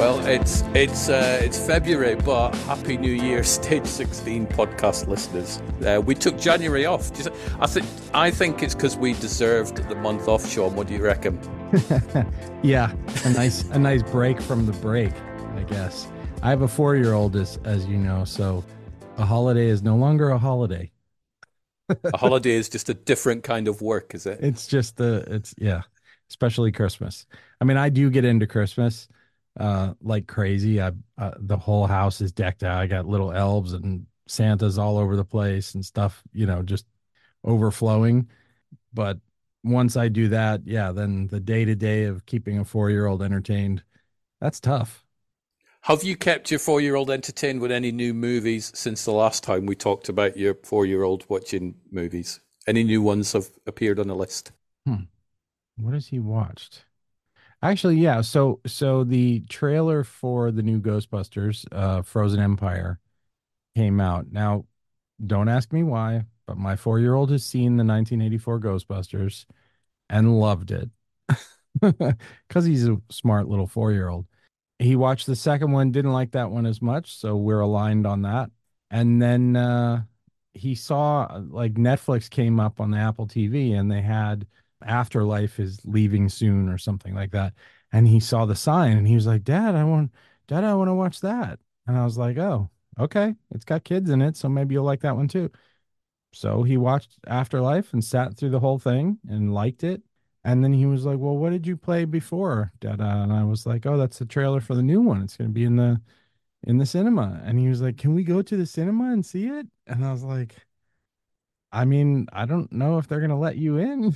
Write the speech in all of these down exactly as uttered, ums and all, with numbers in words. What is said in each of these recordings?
Well, it's it's uh, it's February, but Happy New Year, Stage sixteen podcast listeners. Uh, we took January off. I think I think it's because we deserved the month off. Sean, what do you reckon? Yeah, a nice a nice break from the break, I guess. I have a four-year-old, as as you know, so a holiday is no longer a holiday. A holiday is just a different kind of work, is it? It's just the it's yeah, especially Christmas. I mean, I do get into Christmas uh like crazy. I uh, the whole house is decked out. I got little elves and Santas all over the place and stuff, you know, just overflowing. But once I do that, yeah, then the day-to-day of keeping a four-year-old entertained, that's tough. Have you kept your four-year-old entertained with any new movies since the last time we talked about your four-year-old watching movies? Any new ones have appeared on the list? Hmm. What has he watched? Actually, yeah. So, so the trailer for the new Ghostbusters, uh, Frozen Empire, came out. Now, don't ask me why, but my four-year-old has seen the nineteen eighty-four Ghostbusters and loved it because he's a smart little four-year-old. He watched the second one, didn't like that one as much, so we're aligned on that. And then uh, he saw like Netflix came up on the Apple T V, and they had Afterlife is leaving soon or something like that. And he saw the sign, and he was like, "Dad, I want, Dad, I want to watch that." And I was like, "Oh, okay, it's got kids in it, so maybe you'll like that one too." So he watched Afterlife and sat through the whole thing and liked it. And then he was like, "Well, what did you play before, Dada?" And I was like, "Oh, that's the trailer for the new one. It's going to be in the in the cinema." And he was like, "Can we go to the cinema and see it?" And I was like, "I mean, I don't know if they're going to let you in."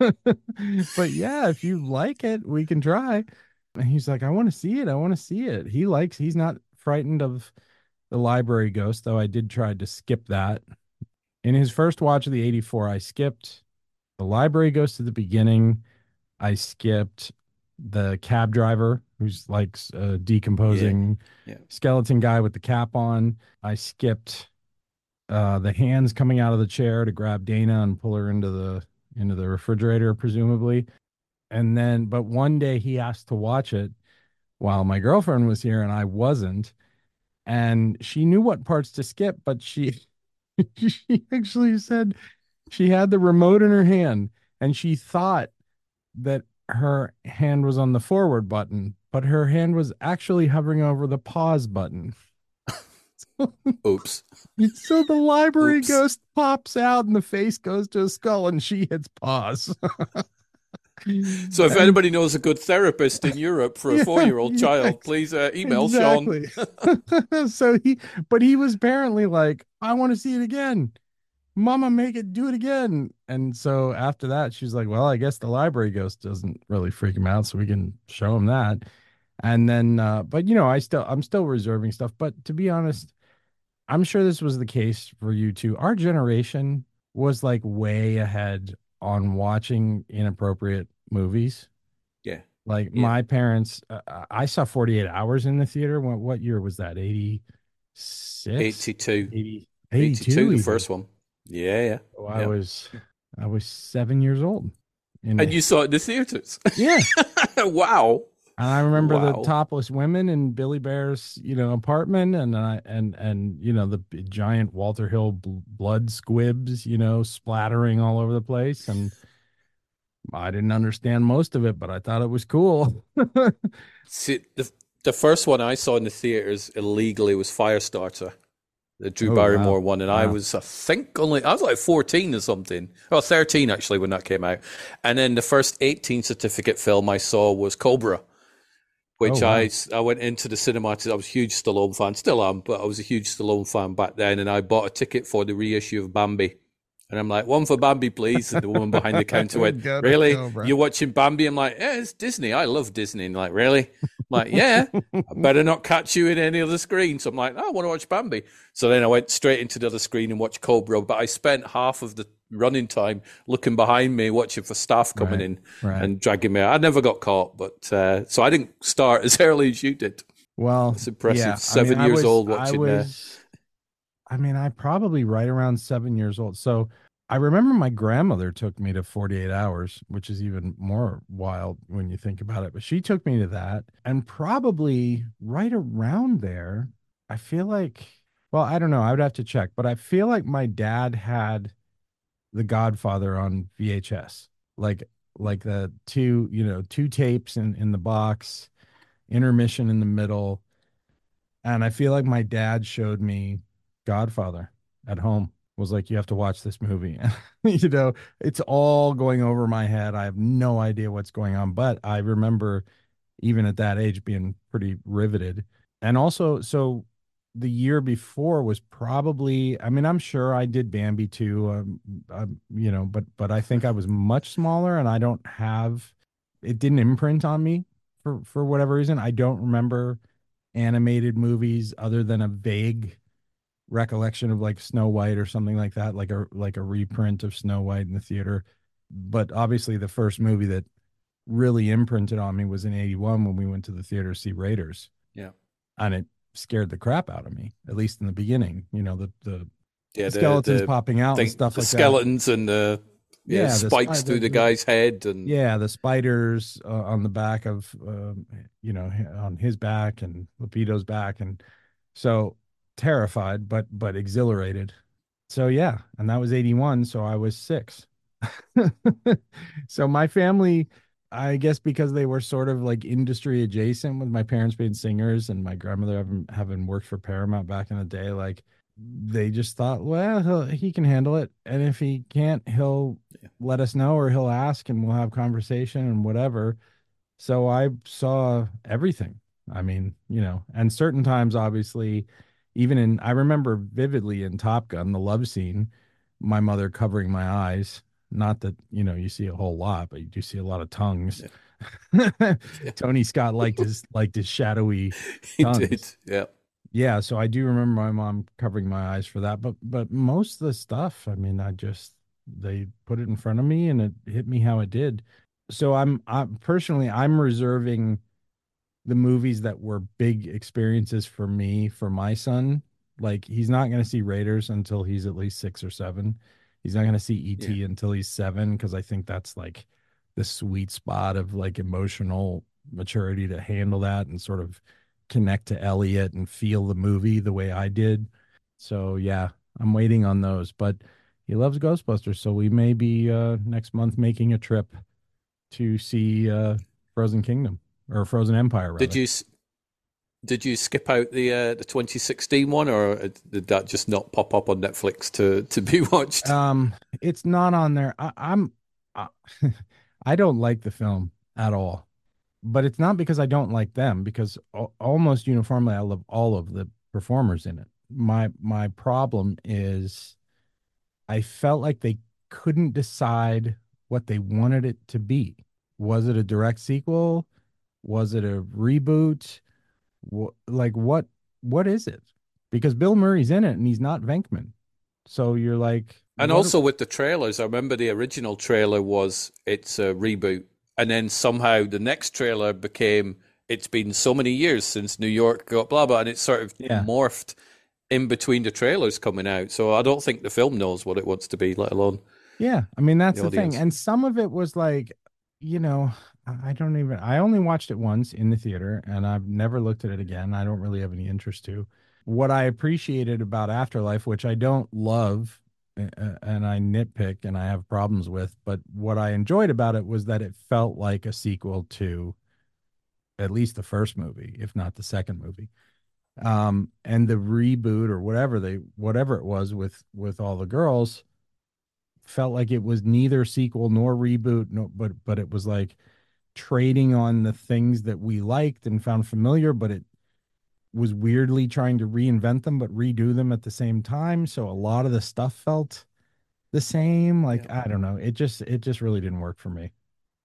But yeah, if you like it, we can try. And he's like, "I want to see it. I want to see it." He likes, he's not frightened of the library ghost, though I did try to skip that. In his first watch of the eighty-four, I skipped the library ghost at the beginning. I skipped the cab driver who's like a decomposing yeah. Yeah. skeleton guy with the cap on. I skipped uh, the hands coming out of the chair to grab Dana and pull her into the into the refrigerator, presumably. And then, but one day he asked to watch it while my girlfriend was here and I wasn't. And she knew what parts to skip, but she she actually said she had the remote in her hand and she thought that her hand was on the forward button, but her hand was actually hovering over the pause button. Oops. So the library Oops. ghost pops out and the face goes to a skull and she hits pause. So if and, anybody knows a good therapist in Europe for a yeah, four-year-old yeah, child, please uh, email exactly. Sean. So he, but he was apparently like, "I want to see it again. Mama, make it, do it again." And so after that, she's like, "Well, I guess the library ghost doesn't really freak him out, so we can show him that." And then, uh, but you know, I still, I'm still reserving stuff. But to be honest, I'm sure this was the case for you too. Our generation was like way ahead on watching inappropriate movies. Yeah. Like yeah. my parents, uh, I saw forty-eight hours in the theater. What, what year was that? eighty-six? eighty-two. eighty, eighty-two, eighty-two the first one. Yeah, yeah. So I yeah. was, I was seven years old. And the, you saw it in the theaters? Yeah. Wow. And I remember wow. the topless women in Billy Bear's, you know, apartment, and I and and you know the giant Walter Hill bl- blood squibs, you know, splattering all over the place, and I didn't understand most of it, but I thought it was cool. See, the the first one I saw in the theaters illegally was Firestarter, the Drew Oh, Barrymore wow. one, and Wow. I was, I think, only I was like fourteen or something, well, thirteen actually when that came out, and then the first eighteen certificate film I saw was Cobra. Which Oh, wow. I, I went into the cinema to, I was a huge Stallone fan, still am, but I was a huge Stallone fan back then, and I bought a ticket for the reissue of Bambi. And I'm like, "One for Bambi, please." And the woman behind the counter went, "Really? You're watching Bambi?" I'm like, "Yeah, it's Disney. I love Disney." And like, "Really?" I'm like, "Yeah, I better not catch you in any other screen." So I'm like, "Oh, I want to watch Bambi." So then I went straight into the other screen and watched Cobra, but I spent half of the running time looking behind me, watching for staff coming Right, in right. and dragging me out. I never got caught, but uh, so I didn't start as early as you did. Well, It's impressive. yeah. Seven I mean, years I was, old watching I was, I mean, I probably right around seven years old. So I remember my grandmother took me to forty-eight hours, which is even more wild when you think about it. But she took me to that. And probably right around there, I feel like, well, I don't know. I would have to check, but I feel like my dad had The Godfather on V H S, like, like the two, you know, two tapes in, in the box, intermission in the middle. And I feel like my dad showed me Godfather at home, was like, you have to watch this movie. You know, it's all going over my head. I have no idea what's going on, but I remember even at that age being pretty riveted. And also, so the year before was probably, I mean, I'm sure I did Bambi too, um, um, you know, but but I think I was much smaller and I don't have, it didn't imprint on me for for whatever reason. I don't remember animated movies other than a vague recollection of like Snow White or something like that, like a like a reprint of Snow White in the theater. But obviously the first movie that really imprinted on me was in eighty-one when we went to the theater to see Raiders. Yeah. And it scared the crap out of me, at least in the beginning. You know, the the, yeah, the the, skeletons the popping out thing, and stuff the like skeletons that. and the yeah, Yeah, the spikes spider, through the the, guy's head and yeah, the spiders uh, on the back of, um, you know, on his back and Lupito's back, and so terrified, but but exhilarated. So yeah, and that was eighty-one, so I was six. So my family, I guess because they were sort of like industry adjacent with my parents being singers and my grandmother having having worked for Paramount back in the day, like they just thought, well, he'll, he can handle it, and if he can't, he'll yeah. let us know or he'll ask and we'll have conversation and whatever. So I saw everything. I mean, you know, and certain times, obviously, even in, I remember vividly in Top Gun, the love scene, my mother covering my eyes. Not that, you know, you see a whole lot, but you do see a lot of tongues. Yeah. Yeah. Tony Scott liked his liked his shadowy He did. tongues. Yeah. Yeah, so I do remember my mom covering my eyes for that. But but most of the stuff, I mean, I just they put it in front of me and it hit me how it did. So I'm I personally I'm reserving the movies that were big experiences for me for my son. Like he's not going to see Raiders until he's at least six or seven. He's not going to see Yeah. E T until he's seven because I think that's like the sweet spot of like emotional maturity to handle that and sort of connect to Elliot and feel the movie the way I did. So yeah, I'm waiting on those. But he loves Ghostbusters, so we may be uh, next month making a trip to see uh, Frozen Kingdom or Frozen Empire Did rather. you did you skip out the uh, the twenty sixteen one, or did that just not pop up on Netflix to to be watched? Um, it's not on there. I, I'm, I, I don't like the film at all, but it's not because I don't like them. Because al- almost uniformly, I love all of the performers in it. My my problem is I felt like they couldn't decide what they wanted it to be. Was it a direct sequel? Was it a reboot? Wh- like what what is it? Because Bill Murray's in it and he's not Venkman. So you're like, And what? also with the trailers, I remember the original trailer was it's a reboot, and then somehow the next trailer became it's been so many years since New York got blah blah, and it sort of Yeah. morphed in between the trailers coming out. So I don't think the film knows what it wants to be, let alone Yeah. I mean, that's the the thing. audience. And some of it was like, you know, I I don't even, I only watched it once in the theater and I've never looked at it again. I don't really have any interest to. What I appreciated about Afterlife, which I don't love uh, uh, and I nitpick and I have problems with, but what I enjoyed about it was that it felt like a sequel to at least the first movie, if not the second movie. Um, and the reboot or whatever they, whatever it was with, with all the girls felt like it was neither sequel nor reboot, no, but but it was like trading on the things that we liked and found familiar, but it was weirdly trying to reinvent them but redo them at the same time. So a lot of the stuff felt the same. Like Yeah. I don't know, it just it just really didn't work for me.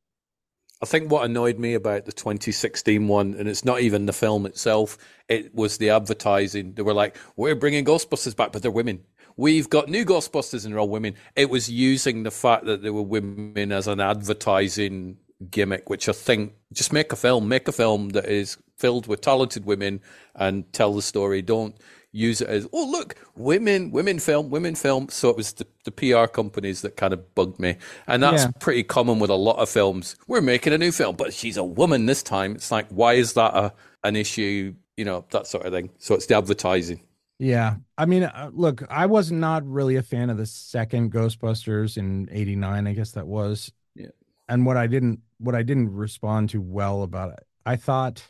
I think what annoyed me about the twenty sixteen one, and it's not even the film itself, it was the advertising. They were like, we're bringing Ghostbusters back, but they're women. We've got new Ghostbusters and they're all women. It was using the fact that they were women as an advertising gimmick, which I think just make a film, make a film that is filled with talented women and tell the story. Don't use it as, oh, look, women, women film, women film. So it was the, the P R companies that kind of bugged me. And that's Yeah. pretty common with a lot of films. We're making a new film, but she's a woman this time. It's like, why is that a, an issue? You know, that sort of thing. So it's the advertising. Yeah. I mean, uh, look, I was not really a fan of the second Ghostbusters in eighty-nine, I guess that was. Yeah. And what I didn't what I didn't respond to well about it. I thought,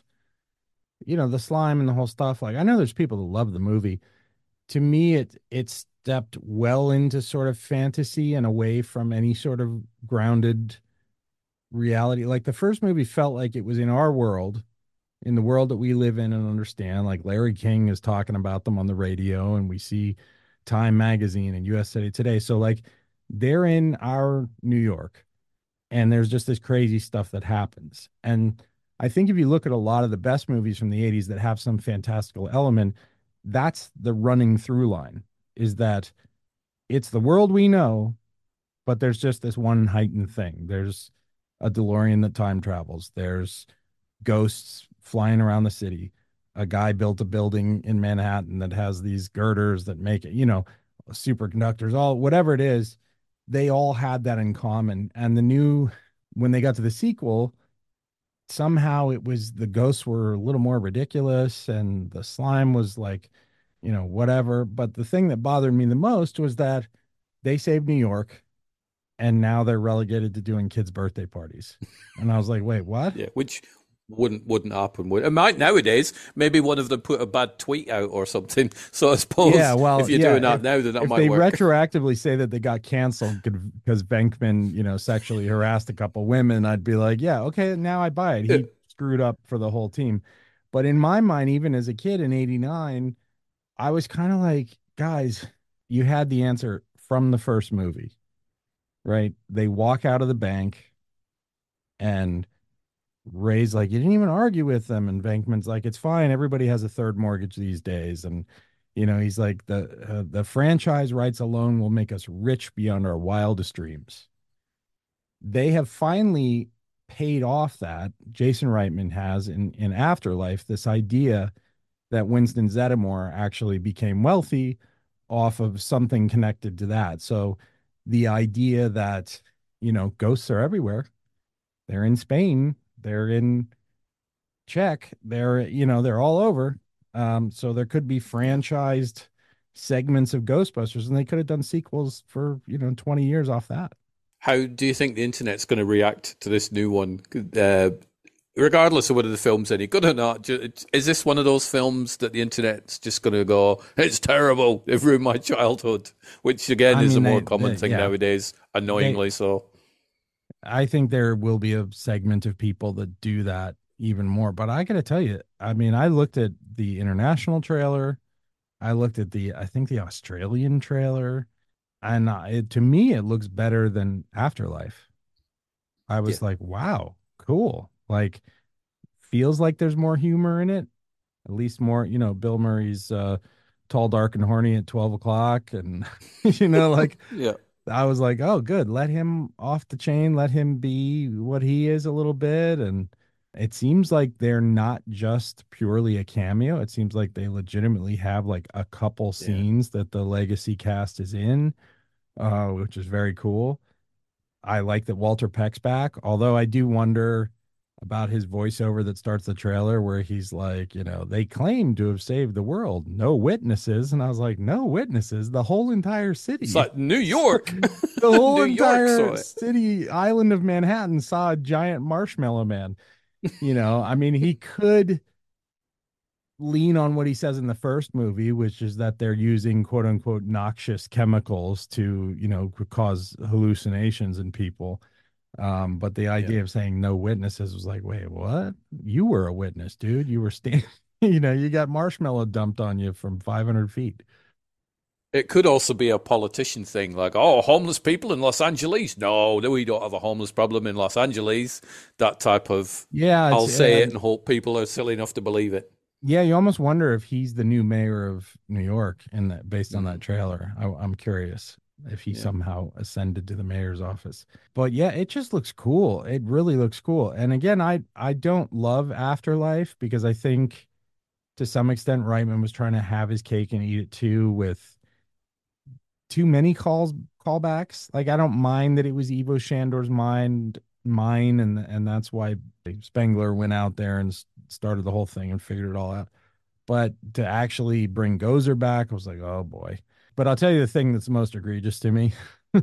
you know, the slime and the whole stuff, like I know there's people that love the movie. To me, it it stepped well into sort of fantasy and away from any sort of grounded reality. Like the first movie felt like it was in our world, in the world that we live in and understand. Like Larry King is talking about them on the radio, and we see Time Magazine and U S A Today. So like they're in our New York, and there's just this crazy stuff that happens. And I think if you look at a lot of the best movies from the eighties that have some fantastical element, that's the running through line, is that it's the world we know, but there's just this one heightened thing. There's a DeLorean that time travels. There's ghosts flying around the city. A guy built a building in Manhattan that has these girders that make it, you know, superconductors, all whatever it is, they all had that in common. And the new, when they got to the sequel, somehow it was the ghosts were a little more ridiculous and the slime was like, you know, whatever. But the thing that bothered me the most was that they saved New York and now they're relegated to doing kids' birthday parties. And I was like, wait, what? Yeah. Which wouldn't wouldn't happen. Would it might nowadays? Maybe one of them put a bad tweet out or something. So I suppose Yeah, well, if you're yeah, doing that if, now, then that if might they work. retroactively say that they got canceled because Venkman, you know, sexually harassed a couple women, I'd be like, yeah, okay, now I buy it. He screwed up for the whole team. But in my mind, even as a kid in eighty-nine, I was kind of like, guys, you had the answer from the first movie, right? They walk out of the bank and Ray's like, you didn't even argue with them. And Venkman's like, it's fine. Everybody has a third mortgage these days. And, you know, he's like, the uh, the franchise rights alone will make us rich beyond our wildest dreams. They have finally paid off that. Jason Reitman has in, in Afterlife, this idea that Winston Zeddemore actually became wealthy off of something connected to that. So the idea that, you know, ghosts are everywhere. They're in Spain. They're in Czech. They're, you know, they're all over. Um, so there could be Yeah. franchised segments of Ghostbusters, and they could have done sequels for, you know, twenty years off that. How do you think the internet's going to react to this new one? Uh, regardless of whether the film's any good or not, is this one of those films that the internet's just going to go, it's terrible, it ruined my childhood, which again I is a mean, more they, common they thing yeah, nowadays, annoyingly they, so. I think there will be a segment of people that do that even more. But I got to tell you, I mean, I looked at the international trailer. I looked at the, I think the Australian trailer, and uh, it, to me, it looks better than Afterlife. I Yeah. was like, wow, cool. Like, feels like there's more humor in it. At least more, you know, Bill Murray's uh, tall, dark, and horny at twelve o'clock. And, you know, like, Yeah. I was like, oh, good. Let him off the chain. Let him be what he is a little bit. And it seems like they're not just purely a cameo. It seems like they legitimately have like a couple Yeah. scenes that the legacy cast is in, uh, which is very cool. I like that Walter Peck's back, although I do wonder about his voiceover that starts the trailer where he's like, you know, they claim to have saved the world. No witnesses. And I was like, no witnesses. The whole entire It's city. like New York. The whole New York saw entire it. city island of Manhattan saw a giant marshmallow man. You know, I mean, he could lean on what he says in the first movie, which is that they're using quote unquote noxious chemicals to, you know, cause hallucinations in people. Um, but the Yeah. idea of saying no witnesses was like, wait, what? You were a witness, dude. You were standing, you know, you got marshmallow dumped on you from five hundred feet. It could also be a politician thing, like, oh, homeless people in Los Angeles. No, no, we don't have a homeless problem in Los Angeles. That type of, Yeah, it's I'll say uh, it and hope people are silly enough to believe it. yeah. You almost wonder if he's the new mayor of New York, in that based on that Mm, trailer. I, I'm curious if he yeah. somehow ascended to the mayor's office. But yeah, it just looks cool. It really looks cool. And again, I I don't love Afterlife because I think to some extent, Reitman was trying to have his cake and eat it too, with too many calls callbacks. Like I don't mind that it was Ivo Shandor's mind mine, and and that's why Spengler went out there and started the whole thing and figured it all out. But to actually bring Gozer back, I was like, oh boy. But I'll tell you the thing that's most egregious to me.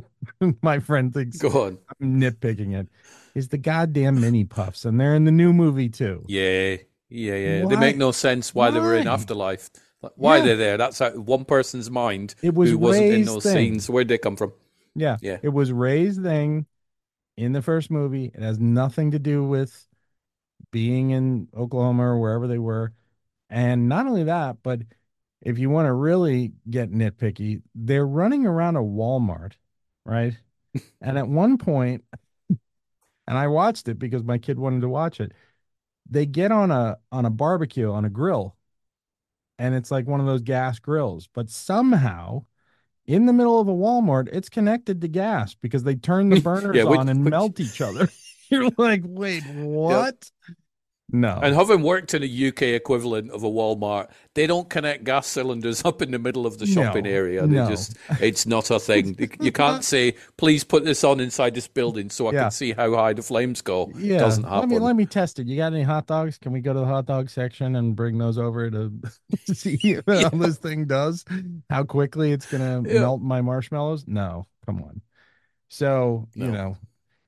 My friend thinks Go on. I'm nitpicking it. Is the goddamn mini puffs, and they're in the new movie too. Yeah, yeah, yeah. They make Why? no sense why, they were in Why? Afterlife. Like, why Yeah, they're there? That's out of one person's mind it was who wasn't in Ray's those thing. scenes. Where'd they come from? Yeah, Yeah. it was Ray's thing in the first movie. It has nothing to do with being in Oklahoma or wherever they were. And not only that, but if you want to really get nitpicky, they're running around a Walmart, right? And at one point, and I watched it because my kid wanted to watch it, they get on a on a barbecue on a grill, and it's like one of those gas grills, but somehow in the middle of a Walmart, it's connected to gas because they turn the Yeah, burners which, on and which, melt each other. You're like, wait, yeah. what? No. And having worked in a U K equivalent of a Walmart, they don't connect gas cylinders up in the middle of the shopping No. area. They No. just, it's not a thing. You can't say, please put this on inside this building so I Yeah. can see how high the flames go. Yeah. Doesn't Let me happen. let me test it. You got any hot dogs? Can we go to the hot dog section and bring those over to see Yeah. how this thing does? How quickly it's gonna Yeah. melt my marshmallows? No, come on. So, you No. know,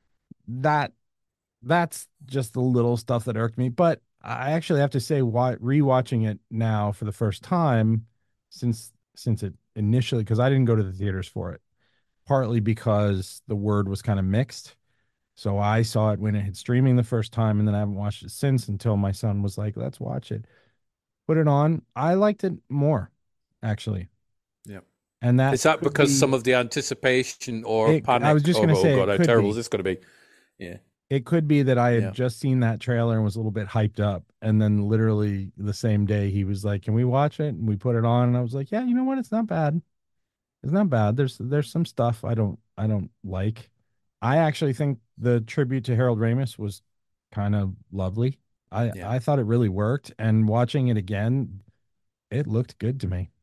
that that's just the little stuff that irked me. But I actually have to say, why rewatching it now for the first time since since it initially, because I didn't go to the theaters for it, partly because the word was kind of mixed. So I saw it when it hit streaming the first time, and then I haven't watched it since until my son was like, "Let's watch it." Put it on. I liked it more, actually, Yeah. and that Is that could because be some of the anticipation or it. I was panic? just Oh, gonna oh say God, it how could terrible be. is this going to be? Yeah. It could be that I had Yeah. just seen that trailer and was a little bit hyped up, and then literally the same day he was like, "Can we watch it?" And we put it on, and I was like, "Yeah, you know what? It's not bad. It's not bad. There's there's some stuff I don't I don't like. I actually think the tribute to Harold Ramis was kind of lovely. I Yeah. I thought it really worked, and watching it again, it looked good to me.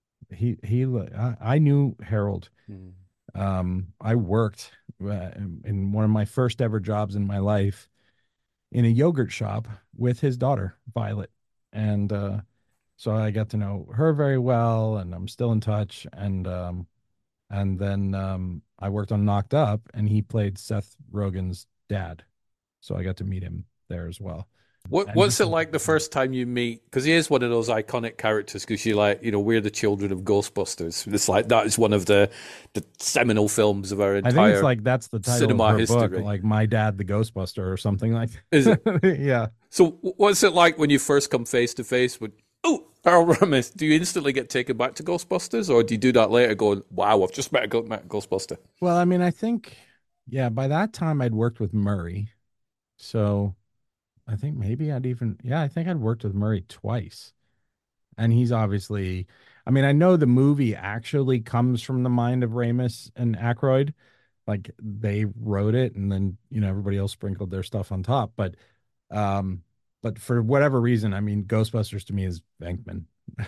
He he I, I knew Harold. Mm. Um, I worked uh, in one of my first ever jobs in my life in a yogurt shop with his daughter, Violet. And uh, so I got to know her very well, and I'm still in touch. And um, and then um, I worked on Knocked Up, and he played Seth Rogen's dad. So I got to meet him there as well. What And he What's it seemed like the first time you meet? Because he is one of those iconic characters. Because you're like, you know, we're the children of Ghostbusters. It's like that is one of the the seminal films of our I think it's entire like that's the title of cinema her book, history. like My Dad the Ghostbuster or something like Is it? that. Yeah. So, what's it like when you first come face to face with, oh, Harold Ramis? Do you instantly get taken back to Ghostbusters, or do you do that later, going, wow, I've just met a, met a Ghostbuster? Well, I mean, I think, yeah, by that time I'd worked with Murray. So I think maybe I'd even, yeah, I think I'd worked with Murray twice. And he's obviously, I mean, I know the movie actually comes from the mind of Ramis and Aykroyd. Like they wrote it and then, you know, everybody else sprinkled their stuff on top. But, um, but for whatever reason, I mean, Ghostbusters to me is Venkman.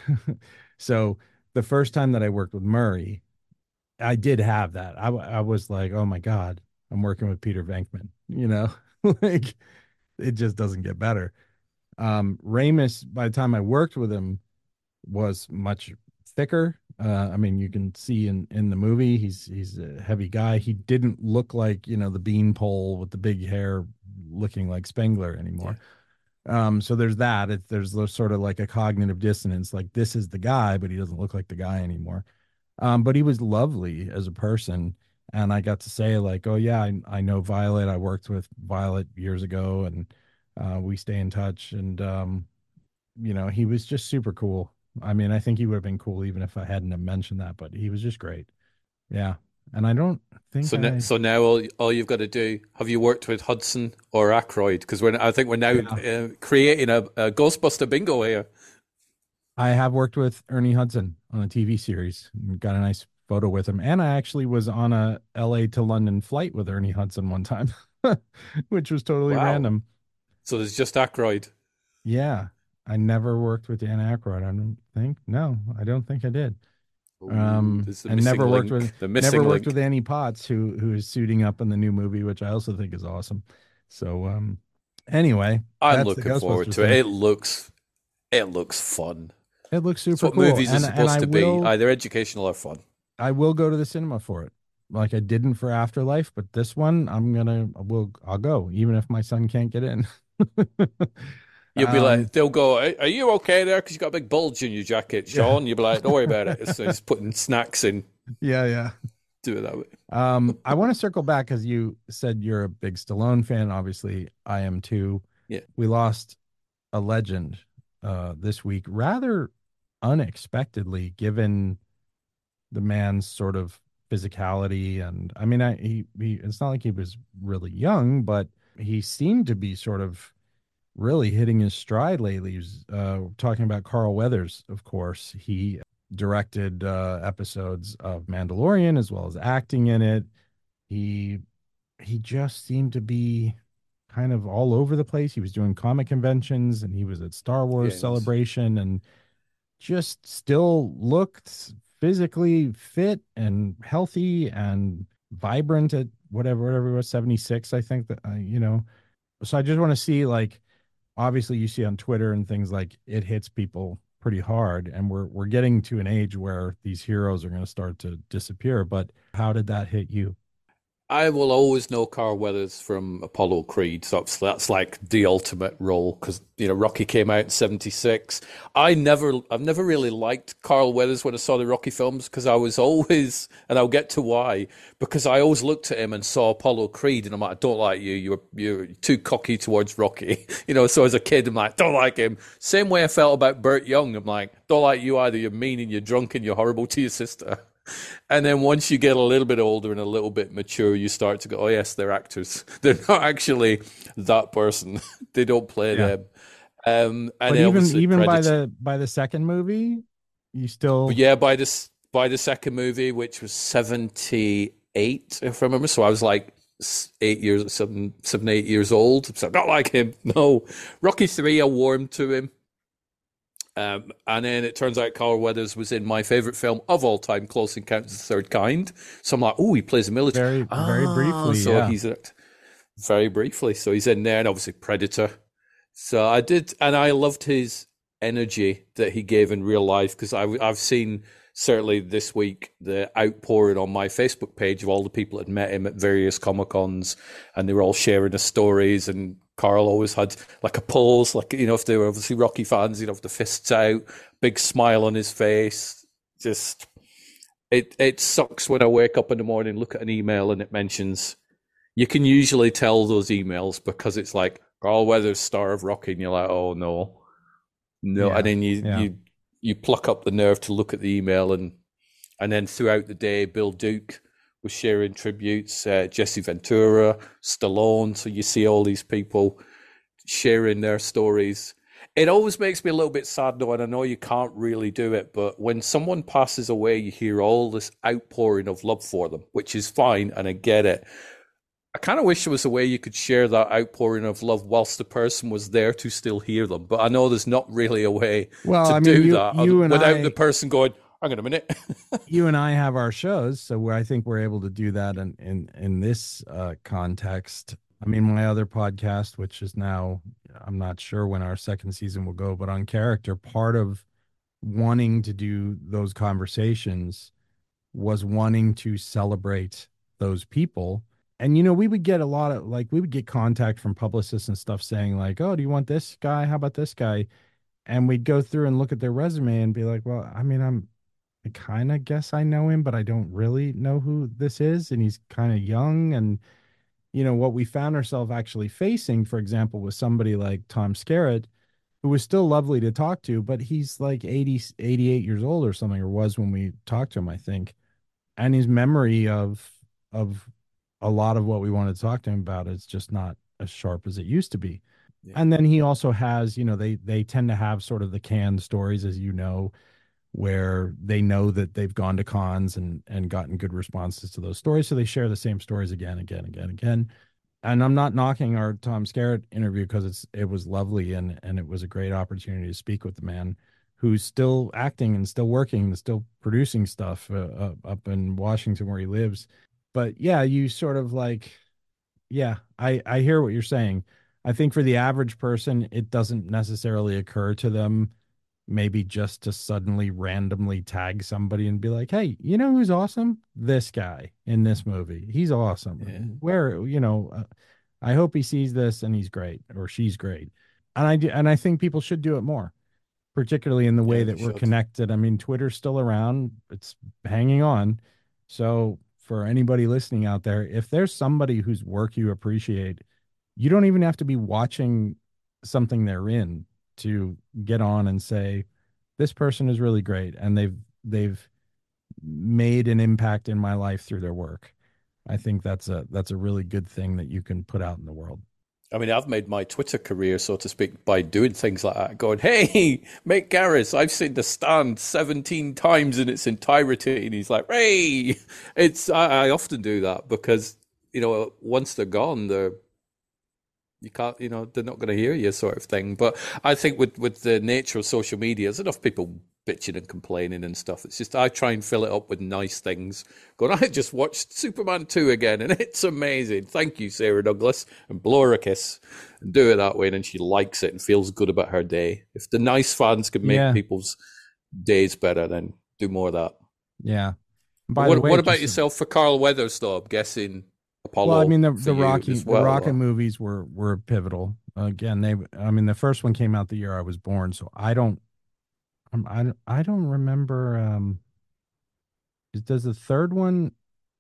So the first time that I worked with Murray, I did have that. I, I was like, oh my God, I'm working with Peter Venkman, you know, like it just doesn't get better. Um, Ramis, by the time I worked with him, was much thicker. Uh, I mean, you can see in in the movie, he's he's a heavy guy. He didn't look like, you know, the beanpole with the big hair looking like Spengler Yeah. anymore. Um, so there's that. It, there's sort of like a cognitive dissonance, like this is the guy, but he doesn't look like the guy anymore. Um, but he was lovely as a person. And I got to say, like, oh, yeah, I, I know Violet. I worked with Violet years ago, and uh, we stay in touch. And, um, you know, he was just super cool. I mean, I think he would have been cool even if I hadn't have mentioned that, but he was just great. Yeah. And I don't think So, n- I, so now all, all you've got to do, have you worked with Hudson or Aykroyd? Because we're, I think we're now yeah, uh, creating a, a Ghostbuster bingo here. I have worked with Ernie Hudson on a T V series. Got a nice photo with him. And I actually was on a L A to London flight with Ernie Hudson one time, which was totally Wow. random. So there's just Aykroyd. Yeah. I never worked with Dan Aykroyd. I don't think. No, I don't think I did. Ooh, Um, there's the and missing never worked with link. The never missing worked link. with Annie Potts, who who is suiting up in the new movie, which I also think is awesome. So, um, anyway, I'm that's the looking forward Ghostbusters to it. thing. It looks it looks fun. It looks It's super what cool, movies are and and supposed I to be. will Either educational or fun. I will go to the cinema for it, like I didn't for Afterlife, but this one I'm gonna will I'll go even if my son can't get in. You'll be um, like, they'll go, "Are are you okay there? Because you got a big bulge in your jacket, yeah, Sean." You'll be like, "Don't worry about it." It's just putting snacks in. yeah, yeah. Do it that way. Um, I want to circle back because you said you're a big Stallone fan. Obviously, I am too. Yeah. We lost a legend uh, this week, rather unexpectedly, given the man's sort of physicality. And I mean, I he, he it's not like he was really young, but he seemed to be sort of really hitting his stride lately. He was uh, talking about Carl Weathers, of course. He directed uh, episodes of Mandalorian as well as acting in it. He he just seemed to be kind of all over the place. He was doing comic conventions and he was at Star Wars Yes. Celebration and just still looked physically fit and healthy and vibrant at whatever whatever it was seventy-six I think that uh, you know. So I just want to see, like, obviously you see on Twitter and things, like, it hits people pretty hard and we're we're getting to an age where these heroes are going to start to disappear, but how did that hit you? I will always know Carl Weathers from Apollo Creed. So that's, that's like the ultimate role because, you know, Rocky came out in seventy-six. I never, I've never really liked Carl Weathers when I saw the Rocky films because I was always, and I'll get to why, because I always looked at him and saw Apollo Creed and I'm like, I don't like you. You're, you're too cocky towards Rocky. You know, so as a kid, I'm like, don't like him. Same way I felt about Burt Young. I'm like, don't like you either. You're mean and you're drunk and you're horrible to your sister. And then once you get a little bit older and a little bit mature, you start to go, oh, yes, they're actors. They're not actually that person. They don't play Yeah. them. Um, and But then even obviously even by Predator. the by the second movie, you But still yeah, by this by the second movie, which was seventy-eight, if I remember. So I was like eight years, seven, seven, eight years old. So not like him. No. Rocky three, I warmed to him. Um, and then it turns out Carl Weathers was in my favorite film of all time, Close Encounters of the Third Kind. So I'm like, oh, he plays a military. very very Ah, briefly, so yeah. he's a, very briefly. So he's in there, and obviously Predator. So I did, and I loved his energy that he gave in real life because I've seen certainly this week the outpouring on my Facebook page of all the people that had met him at various Comic Cons, and they were all sharing the stories. And Carl always had like a pose, like, you know, if they were obviously Rocky fans, he'd have the fists out, big smile on his face. Just it it sucks when I wake up in the morning, look at an email, and it mentions. You can usually tell those emails because it's like Carl Weathers, star of Rocky, and you're like, oh no, no, and Yeah. then you Yeah. you you pluck up the nerve to look at the email, and and then throughout the day, Bill Duke was sharing tributes, uh, Jesse Ventura, Stallone. So you see all these people sharing their stories. It always makes me a little bit sad though, and I know you can't really do it, but when someone passes away, you hear all this outpouring of love for them, which is fine, and I get it. I kind of wish there was a way you could share that outpouring of love whilst the person was there to still hear them. But I know there's not really a way Well, to I mean, do you that you and without the I person going, hang on a minute. you and I have our shows, so where I think we're able to do that in in in this uh context. I mean, my other podcast, which is now, I'm not sure when our second season will go, but on character, part of wanting to do those conversations was wanting to celebrate those people. And you know, we would get a lot of, like, we would get contact from publicists and stuff saying like, "Oh, do you want this guy? How about this guy?" And we'd go through and look at their resume and be like, "Well, I mean, I'm I kind of guess I know him, but I don't really know who this is, and he's kind of young." And you know, what we found ourselves actually facing, for example, was somebody like Tom Skerritt, who was still lovely to talk to, but he's like eighty, eighty-eight years old or something, or was when we talked to him, I think. And his memory of of a lot of what we wanted to talk to him about is just not as sharp as it used to be. Yeah. And then he also has, you know, they they tend to have sort of the canned stories, as you know, where they know that they've gone to cons and and gotten good responses to those stories, so they share the same stories again, again, again, again. and I'm not knocking our Tom Skerritt interview because it's it was lovely and and it was a great opportunity to speak with the man who's still acting and still working and still producing stuff uh, uh, up in Washington where he lives. But yeah, you sort of like yeah, I I hear what you're saying. I think for the average person, it doesn't necessarily occur to them maybe just to suddenly randomly tag somebody and be like, "Hey, you know who's awesome? This guy in this movie. He's Yeah, awesome. Where, you know, uh, I hope he sees this and he's great or she's great." And I do, and I think people should do it more, particularly in the way yeah, they that we're should. connected. I mean, Twitter's still around. It's hanging on. So for anybody listening out there, if there's somebody whose work you appreciate, you don't even have to be watching something they're in to get on and say, this person is really great and they've they've made an impact in my life through their work. I think that's a that's a really good thing that you can put out in the world. I mean, I've made my Twitter career, so to speak, by doing things like that. Going, hey, Mick Garris, I've seen The Stand seventeen times in its entirety. And he's like, hey, it's, I, I often do that because, you know, once they're gone, they're, you can't, you know, they're not going to hear you sort of thing. But I think with, with the nature of social media, there's enough people bitching and complaining and stuff. It's just, I try and fill it up with nice things. Going, I just watched Superman two again and it's amazing. Thank you, Sarah Douglas. And blow her a kiss and do it that way. And then she likes it and feels good about her day. If the nice fans could make Yeah. people's days better, then do more of that. Yeah. By the What, way, what about just yourself for Carl Weathers, though? I'm guessing well, I Apollo mean the for the you Rocky as the well. Rocky Or, movies were were pivotal. Again, they I mean the first one came out the year I was born, so I don't I'm, I don't I don't remember um does the third one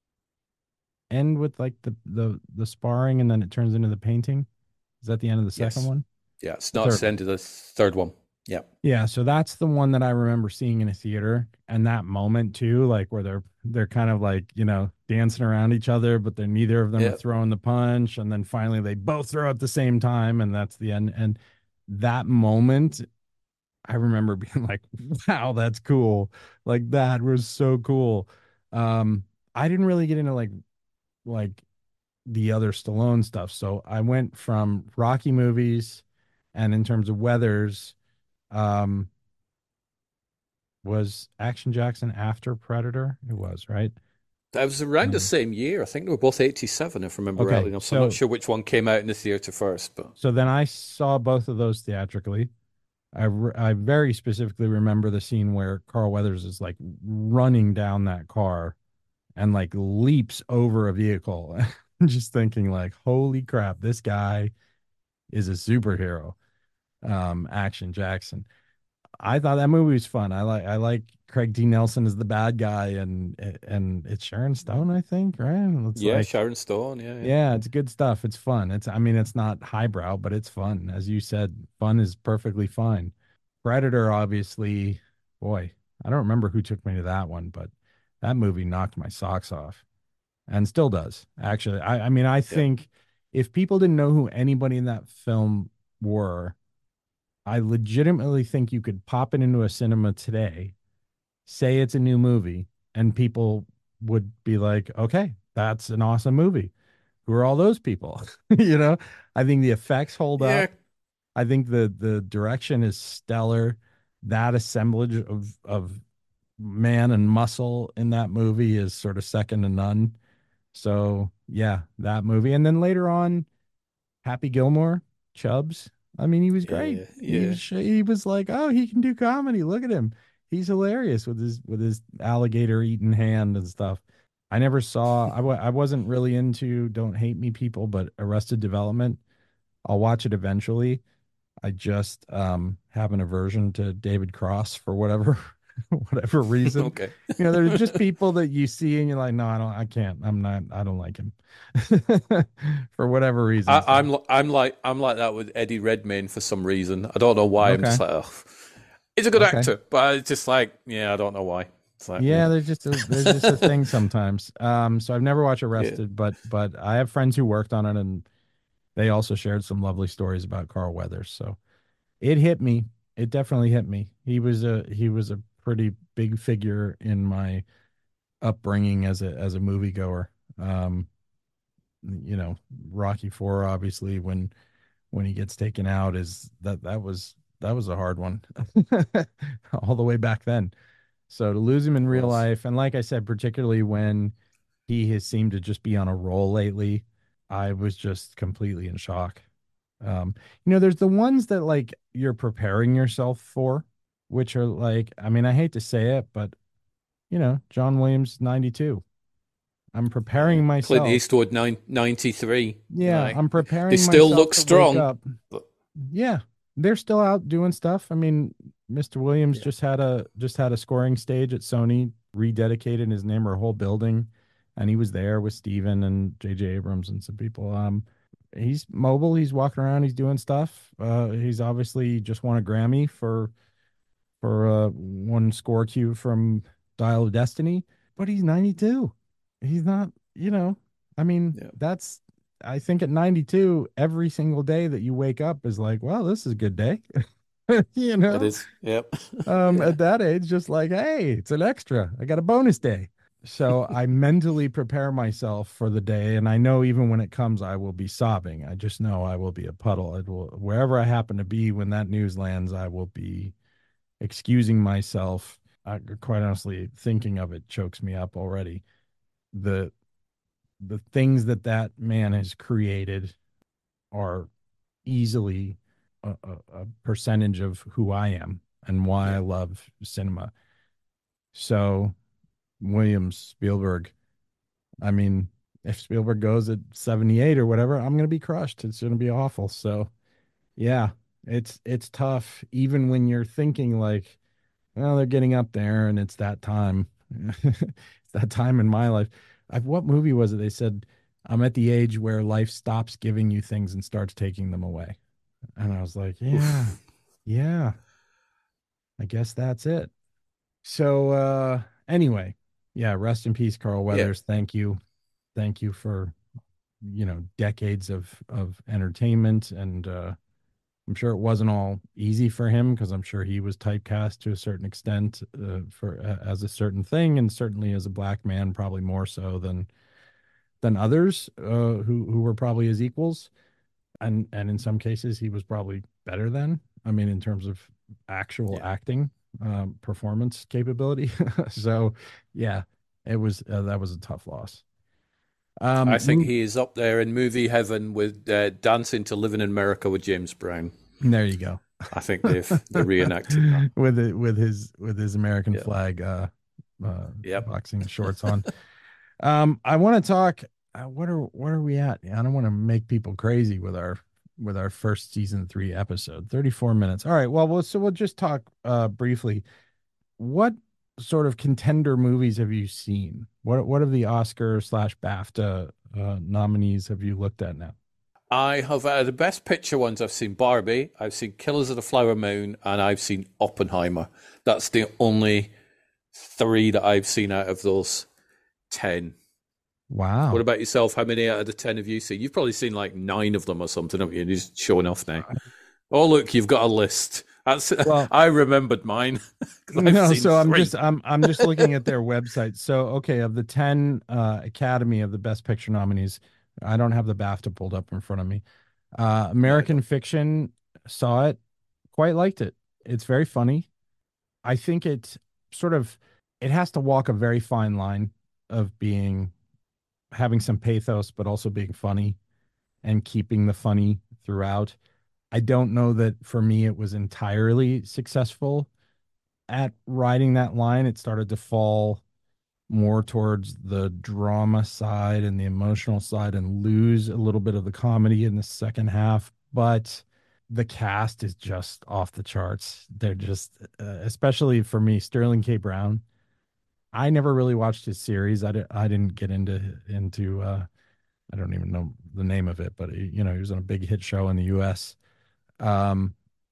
end with like the the the sparring and then it turns into the painting? Is that the end of the second yes. one? Yeah, it's The not third sent one. to the third one. Yeah. Yeah, so that's the one that I remember seeing in a theater and that moment too, like where they're they're kind of like, you know, dancing around each other, but they're neither of them are Yeah. throwing the punch, and then finally they both throw at the same time, and that's the end. And that moment, I remember being like, wow, that's cool. Like that was so cool. Um, I didn't really get into like like the other Stallone stuff. So I went from Rocky movies and in terms of Weathers, um, was Action Jackson after Predator? It was, right? That was around the Um, same year. I think they were both eighty-seven, if I remember rightly okay, enough. So I'm not so sure which one came out in the theater first, but so then I saw both of those theatrically. I re- I very specifically remember the scene where Carl Weathers is like running down that car and like leaps over a vehicle. Just thinking like, holy crap, this guy is a superhero. Um, Action Jackson. I thought that movie was fun. I like I like Craig T. Nelson as the bad guy, and and it's Sharon Stone, I think, right? It's yeah, like Sharon Stone. Yeah, yeah. yeah, it's good stuff. It's fun. It's I mean, it's not highbrow, but it's fun. As you said, fun is perfectly fine. Predator, obviously, boy, I don't remember who took me to that one, but that movie knocked my socks off and still does. Actually, I I mean, I Yeah. think if people didn't know who anybody in that film were, I legitimately think you could pop it into a cinema today, say it's a new movie, and people would be like, okay, that's an awesome movie. Who are all those people? You know, I think the effects hold Yeah. up. I think the the direction is stellar. That assemblage of of man and muscle in that movie is sort of second to none. So yeah, that movie. And then later on, Happy Gilmore, Chubbs. I mean, he was great. Yeah. He Yeah. was he was like, oh, he can do comedy. Look at him. He's hilarious with his with his alligator eating hand and stuff. I never saw. I w- I wasn't really into Don't Hate Me People, but Arrested Development. I'll watch it eventually. I just um have an aversion to David Cross for whatever whatever reason. Okay. You know, there's just people that you see and you're like, no, I don't, I can't, I'm not, I don't like him for whatever reason. I, So, I'm I'm like I'm like that with Eddie Redmayne for some reason. I don't know why. I'm okay, just like, oh, he's a good okay, actor, but it's just like, yeah, I don't know why. It's like, yeah, mm. there's just a, there's just a thing sometimes. Um, so I've never watched Yeah, Arrested, but but I have friends who worked on it, and they also shared some lovely stories about Carl Weathers. So it hit me. It definitely hit me. He was a he was a pretty big figure in my upbringing as a as a moviegoer. Um, you know, Rocky Four, obviously, when when he gets taken out, is that that was that was a hard one all the way back then. So to lose him in It real was. life, and like I said, particularly when he has seemed to just be on a roll lately, I was just completely in shock. Um, you know, there's the ones that like you're preparing yourself for, which are like, I mean, I hate to say it, but you know, John Williams ninety-two. I'm Yeah. preparing Clint myself. Eastwood, nine, ninety-three. Yeah, Like, I'm they preparing still myself look to wake strong. up. But Yeah, they're still out doing stuff. I mean, mister Williams yeah. just had a just had a scoring stage at Sony, rededicated his name or a whole building, and he was there with Steven and J J Abrams and some people. Um, he's mobile. He's walking around. He's doing stuff. Uh, he's obviously just won a Grammy for for uh one score cue from Dial of Destiny, but he's ninety-two. He's not, you know, I mean, Yeah. that's I think at ninety-two, every single day that you wake up is like, well, this is a good day. You It know? is. Yep. Um, Yeah. at that age, just like, hey, it's an extra. I got a bonus day. So I mentally prepare myself for the day, and I know even when it comes, I will be sobbing. I just know I will be a puddle. It will wherever I happen to be when that news lands, I will be excusing myself. Uh, quite honestly, thinking of it chokes me up already. The the things that that man has created are easily a, a, a percentage of who I am and why I Yeah. love cinema. So Williams, Spielberg, I mean, if Spielberg goes at seventy-eight or whatever, I'm going to be crushed. It's going to be awful. So, yeah, it's it's tough even when you're thinking like, well, they're getting up there and it's that time. It's that time in my life. I, what movie was it? They said, I'm at the age where life stops giving you things and starts taking them away. And I was like, yeah, Oof. yeah, I guess that's it. So, uh, anyway, yeah, rest in peace, Carl Yeah. Weathers. Thank you. Thank you for, you know, decades of, of entertainment. And, uh, I'm sure it wasn't all easy for him because I'm sure he was typecast to a certain extent uh, for uh, as a certain thing, and certainly as a black man, probably more so than than others uh, who who were probably his equals, and and in some cases he was probably better than. I mean, in terms of actual Yeah. acting um, performance capability. So, yeah, it was uh, that was a tough loss. I Um, think move, he is up there in movie heaven with uh, Dancing to Living in America with James Brown. there you go. I think they've they reenacted that. with it with his with his American Yeah. flag uh, uh, Yep. boxing shorts on. Um, I want to talk. Uh, what are what are we at? I don't want to make people crazy with our with our first season three episode. thirty-four minutes. All right. Well, we'll so we'll just talk uh briefly. What sort of contender movies have you seen? What what of the Oscar slash BAFTA uh, nominees have you looked at now? I have uh, the best picture ones. I've seen Barbie, I've seen Killers of the Flower Moon, and I've seen Oppenheimer. That's the only three that I've seen out of those ten. What Wow. about yourself? How many out of the ten have you seen? You've probably seen like nine of them or something, haven't you? You're just showing off now. Oh, look, you've got a list. That's Well, I remembered mine because I've no, seen so I'm three. just I'm I'm just looking at their website. So okay, of the ten uh Academy of the Best Picture nominees, I don't have the BAFTA pulled up in front of me. Uh No, I American don't. Fiction, saw it, quite liked it. It's very funny. I think it sort of it has to walk a very fine line of being having some pathos but also being funny and keeping the funny throughout. I don't know that for me it was entirely successful at riding that line. It started to fall more towards the drama side and the emotional side and lose a little bit of the comedy in the second half. But the cast is just off the charts. They're just, uh, especially for me, Sterling K. Brown. I never really watched his series. I, di- I didn't get into into uh, I don't even know the name of it, but he, you know, he was on a big hit show in the U S. Um,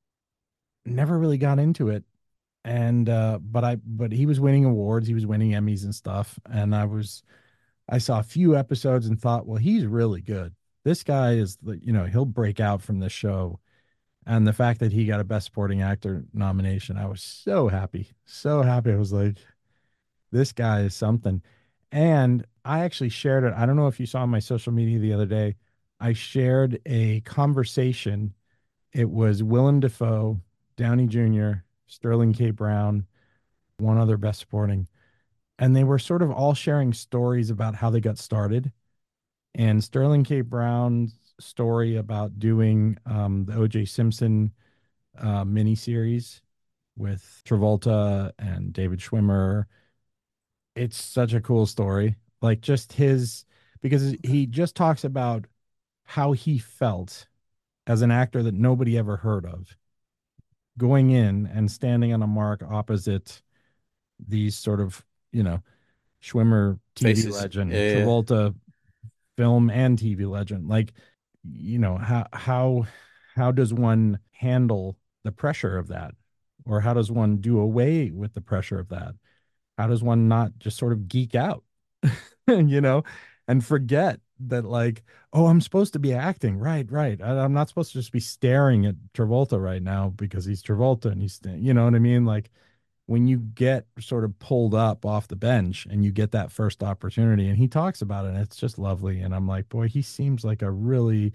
never really got into it, and uh but I but he was winning awards, he was winning Emmys and stuff, and I was I saw a few episodes and thought, well, he's really good. This guy is the, you know, he'll break out from this show. And the fact that he got a best supporting actor nomination, I was so happy. So happy. I was like, this guy is something. And I actually shared it. I don't know if you saw on my social media the other day. I shared a conversation. It was Willem Dafoe, Downey Junior, Sterling K. Brown, one other best supporting, and they were sort of all sharing stories about how they got started. And Sterling K. Brown's story about doing um, the O J Simpson uh, miniseries with Travolta and David Schwimmer. It's such a cool story. Like just his, because he just talks about how he felt as an actor that nobody ever heard of, going in and standing on a mark opposite these sort of, you know, Schwimmer T V Faces. legend, Yeah. Travolta film and T V legend. Like, you know, how how how does one handle the pressure of that? Or how does one do away with the pressure of that? How does one not just sort of geek out, you know, and forget that, like, oh, I'm supposed to be acting. Right, right. I, I'm not supposed to just be staring at Travolta right now because he's Travolta and he's, you know what I mean? Like, when you get sort of pulled up off the bench and you get that first opportunity, and he talks about it, and it's just lovely. And I'm like, boy, he seems like a really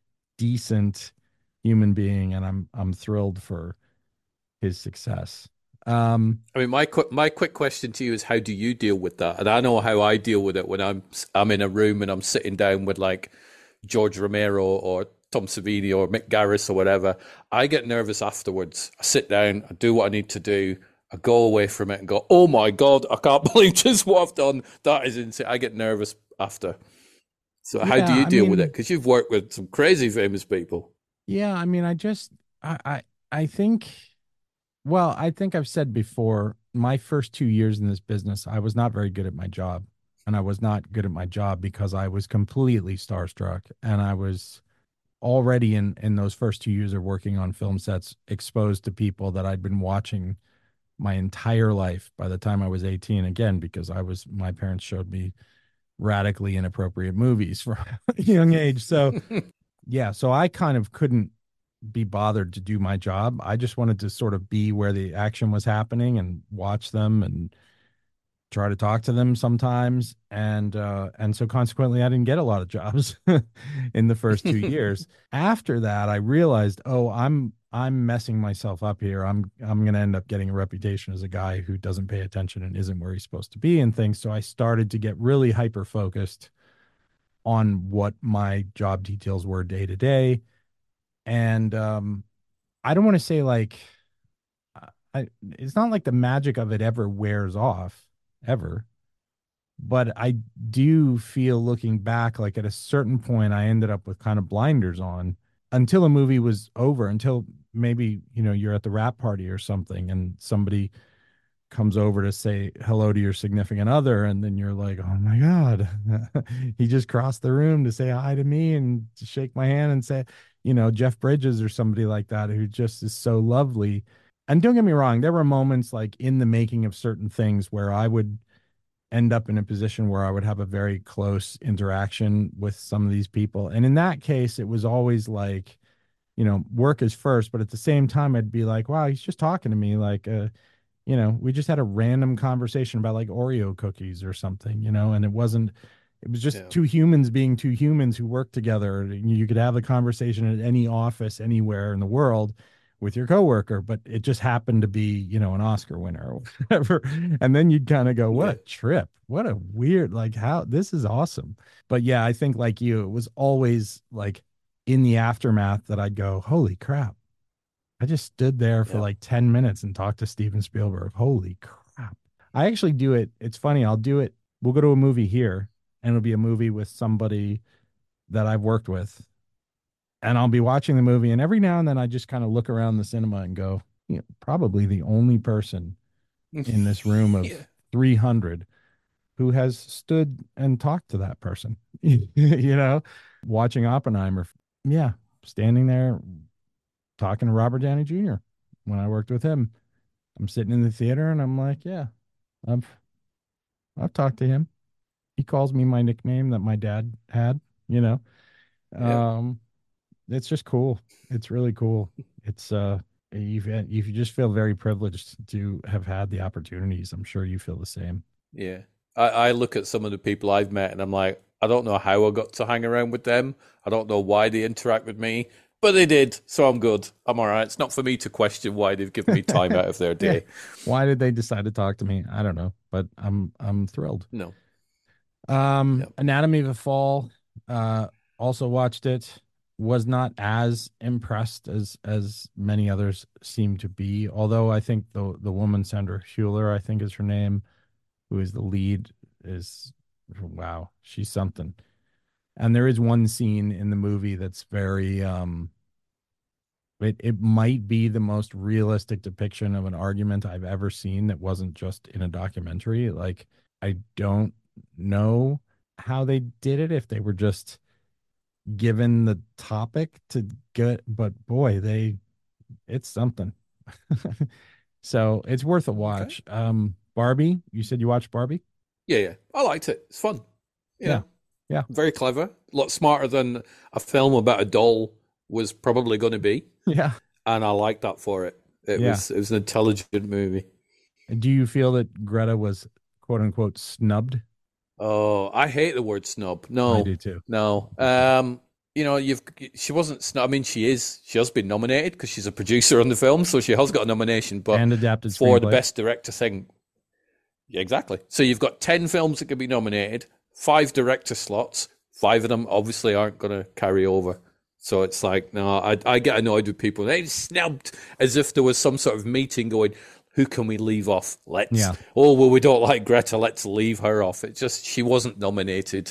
decent human being, and I'm I'm thrilled for his success. Um, I mean, my qu- my quick question to you is, how do you deal with that? And I know how I deal with it when I'm I'm in a room and I'm sitting down with like George Romero or Tom Savini or Mick Garris or whatever. I get nervous afterwards. I sit down, I do what I need to do. I go away from it and go, oh my God, I can't believe just what I've done. That is insane. I get nervous after. So how do yeah, you I deal with it? mean, Because you've worked with some crazy famous people. yeah, I mean, I just I I, I think well, I think I've said before, my first two years in this business, I was not very good at my job. And I was not good at my job because I was completely starstruck. And I was already in in those first two years of working on film sets exposed to people that I'd been watching my entire life by the time I was eighteen, again because I was my parents showed me radically inappropriate movies from a young age. So, yeah, so I kind of couldn't be bothered to do my job. I just wanted to sort of be where the action was happening and watch them and try to talk to them sometimes. And uh and so consequently I didn't get a lot of jobs in the first two years. After that I realized, oh, i'm i'm messing myself up here. I'm i'm going to end up getting a reputation as a guy who doesn't pay attention and isn't where he's supposed to be and things. So I started to get really hyper focused on what my job details were day to day. And um I don't want to say like I, it's not like the magic of it ever wears off ever, but I do feel looking back, like at a certain point, I ended up with kind of blinders on until a movie was over, until maybe, you know, you're at the wrap party or something and somebody comes over to say hello to your significant other. And then you're like, oh my God, he just crossed the room to say hi to me and to shake my hand and say, you know, Jeff Bridges or somebody like that who just is so lovely. And don't get me wrong, there were moments like in the making of certain things where I would end up in a position where I would have a very close interaction with some of these people. And in that case, it was always like, you know, work is first, but at the same time, I'd be like, wow, he's just talking to me. Like, uh, you know, we just had a random conversation about like Oreo cookies or something, you know, and it wasn't, it was just Yeah. two humans being two humans who work together. You could have a conversation at any office anywhere in the world with your coworker, but it just happened to be, you know, an Oscar winner or whatever. And then you'd kind of go, what a Yeah. trip. What a weird, like, how this is awesome. But yeah, I think like you, it was always like in the aftermath that I'd go, holy crap. I just stood there for Yeah. like ten minutes and talked to Steven Spielberg. Holy crap. I actually do it. It's funny. I'll do it. We'll go to a movie here and it'll be a movie with somebody that I've worked with. And I'll be watching the movie. And every now and then I just kind of look around the cinema and go, you know, probably the only person in this room Yeah. of three hundred who has stood and talked to that person, you know, watching Oppenheimer. Yeah. Standing there talking to Robert Downey Junior when I worked with him. I'm sitting in the theater and I'm like, yeah, I've I've talked to him. He calls me my nickname that my dad had, you know. Yeah. Um, it's just cool. It's really cool. It's uh you've you just feel very privileged to have had the opportunities. I'm sure you feel the same. Yeah. I, I look at some of the people I've met and I'm like, I don't know how I got to hang around with them. I don't know why they interact with me, but they did. So I'm good. I'm all right. It's not for me to question why they've given me time out of their Yeah. day. Why did they decide to talk to me? I don't know, but I'm I'm thrilled. No. Um, Yeah. Anatomy of a Fall, uh, also watched it. Was not as impressed as as many others seem to be. Although I think the the woman Sandra Hüller, I think is her name, who is the lead, is wow, she's something. And there is one scene in the movie that's very um it, it might be the most realistic depiction of an argument I've ever seen that wasn't just in a documentary. Like, I don't know how they did it, if they were just given the topic to get, but boy, they it's something. So it's worth a Okay. watch. Um, Barbie, you said you watched Barbie? Yeah, yeah. I liked it. It's fun. You Yeah. know, Yeah. very clever. A lot smarter than a film about a doll was probably going to be. Yeah. And I liked that for it. It Yeah. was it was an intelligent movie. Do you feel that Greta was quote unquote snubbed? Oh, I hate the word snub. I No, do too. no. Me too. Um, you know, you've she wasn't snub. I mean, she is. She has been nominated because she's a producer on the film, so she has got a nomination. But And adapted for the screenplay. best director thing, yeah, exactly. So you've got ten films that can be nominated, five director slots. Five of them obviously aren't going to carry over. So it's like, no, I, I get annoyed with people. They snubbed as if there was some sort of meeting going, who can we leave off? Let's, Yeah. oh, well, we don't like Greta. Let's leave her off. It's just, she wasn't nominated.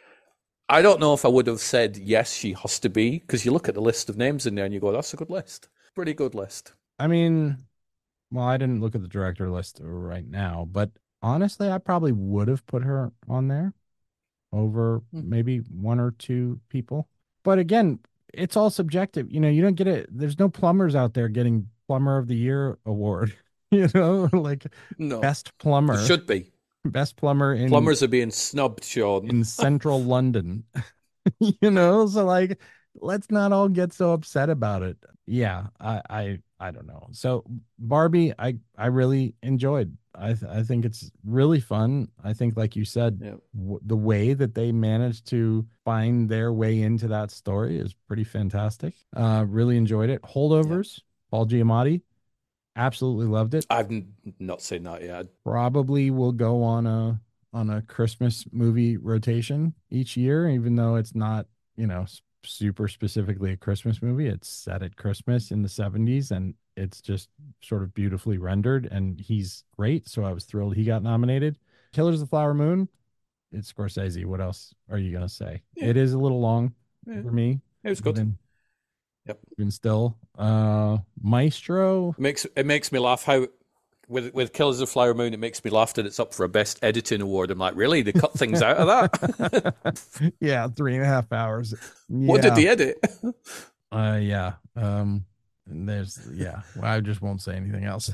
I don't know if I would have said, yes, she has to be, because you look at the list of names in there and you go, that's a good list. Pretty good list. I mean, well, I didn't look at the director list right now, but honestly, I probably would have put her on there over Hmm. maybe one or two people. But again, it's all subjective. You know, you don't get it. There's no plumbers out there getting Plumber of the Year award, you know, like No, best there plumber, should be. best plumber in Plumbers are being snubbed, Sean. in central London. You know, so like let's not all get so upset about it. Yeah, I I I don't know. So Barbie, I I really enjoyed. I th I think it's really fun. I think, like you said, Yeah, w the way that they managed to find their way into that story is pretty fantastic. Uh, really enjoyed it. yeah. Holdovers, Paul Giamatti, absolutely loved it. I've n- not seen that yet. Probably will go on a on a Christmas movie rotation each year, even though it's not, you know, s- super specifically a Christmas movie. It's set at Christmas in the seventies, and it's just sort of beautifully rendered, and he's great. So I was thrilled he got nominated. Killers of the Flower Moon, it's Scorsese. What else are you gonna say? Yeah, It is a little long yeah. for me, It was good. even Yep. even still. Uh Maestro. It makes it makes me laugh how with with Killers of the Flower Moon, it makes me laugh that it's up for a best editing award. I'm like, really? They cut things out of that? Yeah, three and a half hours. What did Yeah. they edit? Uh, yeah. Um, and there's, yeah. Well, I just won't say anything else.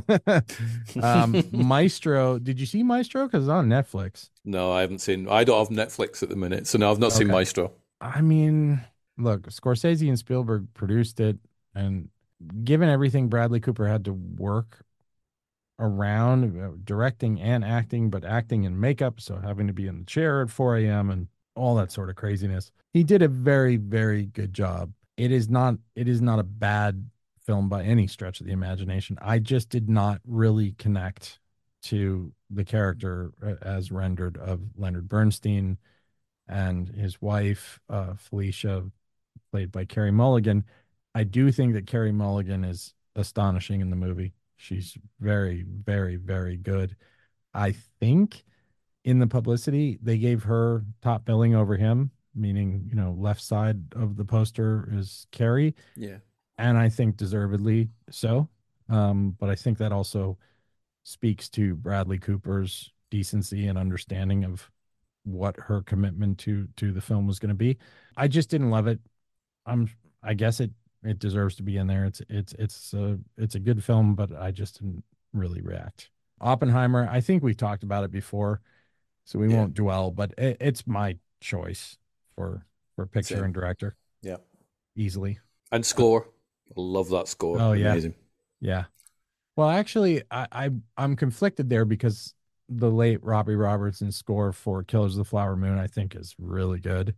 Um, Maestro. Did you see Maestro? Because it's on Netflix. No, I haven't seen. I don't have Netflix at the minute, so no, I've not seen Okay. Maestro. I mean, look, Scorsese and Spielberg produced it, and given everything Bradley Cooper had to work around, uh, directing and acting, but acting in makeup, so having to be in the chair at four a m and all that sort of craziness, he did a very, very good job. It is not, it is not a bad film by any stretch of the imagination. I just did not really connect to the character uh, as rendered of Leonard Bernstein and his wife, uh, Felicia, played by Carey Mulligan. I do think that Carey Mulligan is astonishing in the movie. She's very, very, very good. I think in the publicity, they gave her top billing over him, meaning, you know, left side of the poster is Carey, Yeah, and I think deservedly so. Um, but I think that also speaks to Bradley Cooper's decency and understanding of what her commitment to to the film was going to be. I just didn't love it. I'm I guess it it deserves to be in there. It's it's it's a it's a good film, but I just didn't really react. Oppenheimer, I think we've talked about it before, so we yeah, won't dwell, but it, it's my choice for for picture same. and director Yeah, easily. and score. I love that score. Oh yeah, Amazing. yeah. Well, actually, I, I I'm conflicted there because the late Robbie Robertson score for Killers of the Flower Moon, I think, is really good.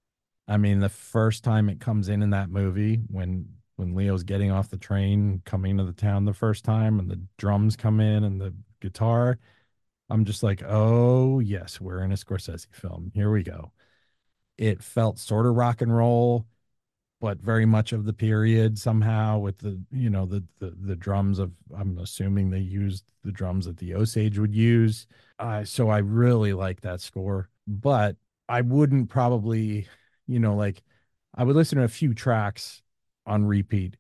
I mean, the first time it comes in in that movie, when when Leo's getting off the train, coming to the town the first time, and the drums come in and the guitar, I'm just like, oh yes, we're in a Scorsese film. Here we go. It felt sort of rock and roll, but very much of the period somehow with the, you know, the the the drums of, I'm assuming they used the drums that the Osage would use. Uh, so I really like that score, but I wouldn't probably, you know, like I would listen to a few tracks on repeat,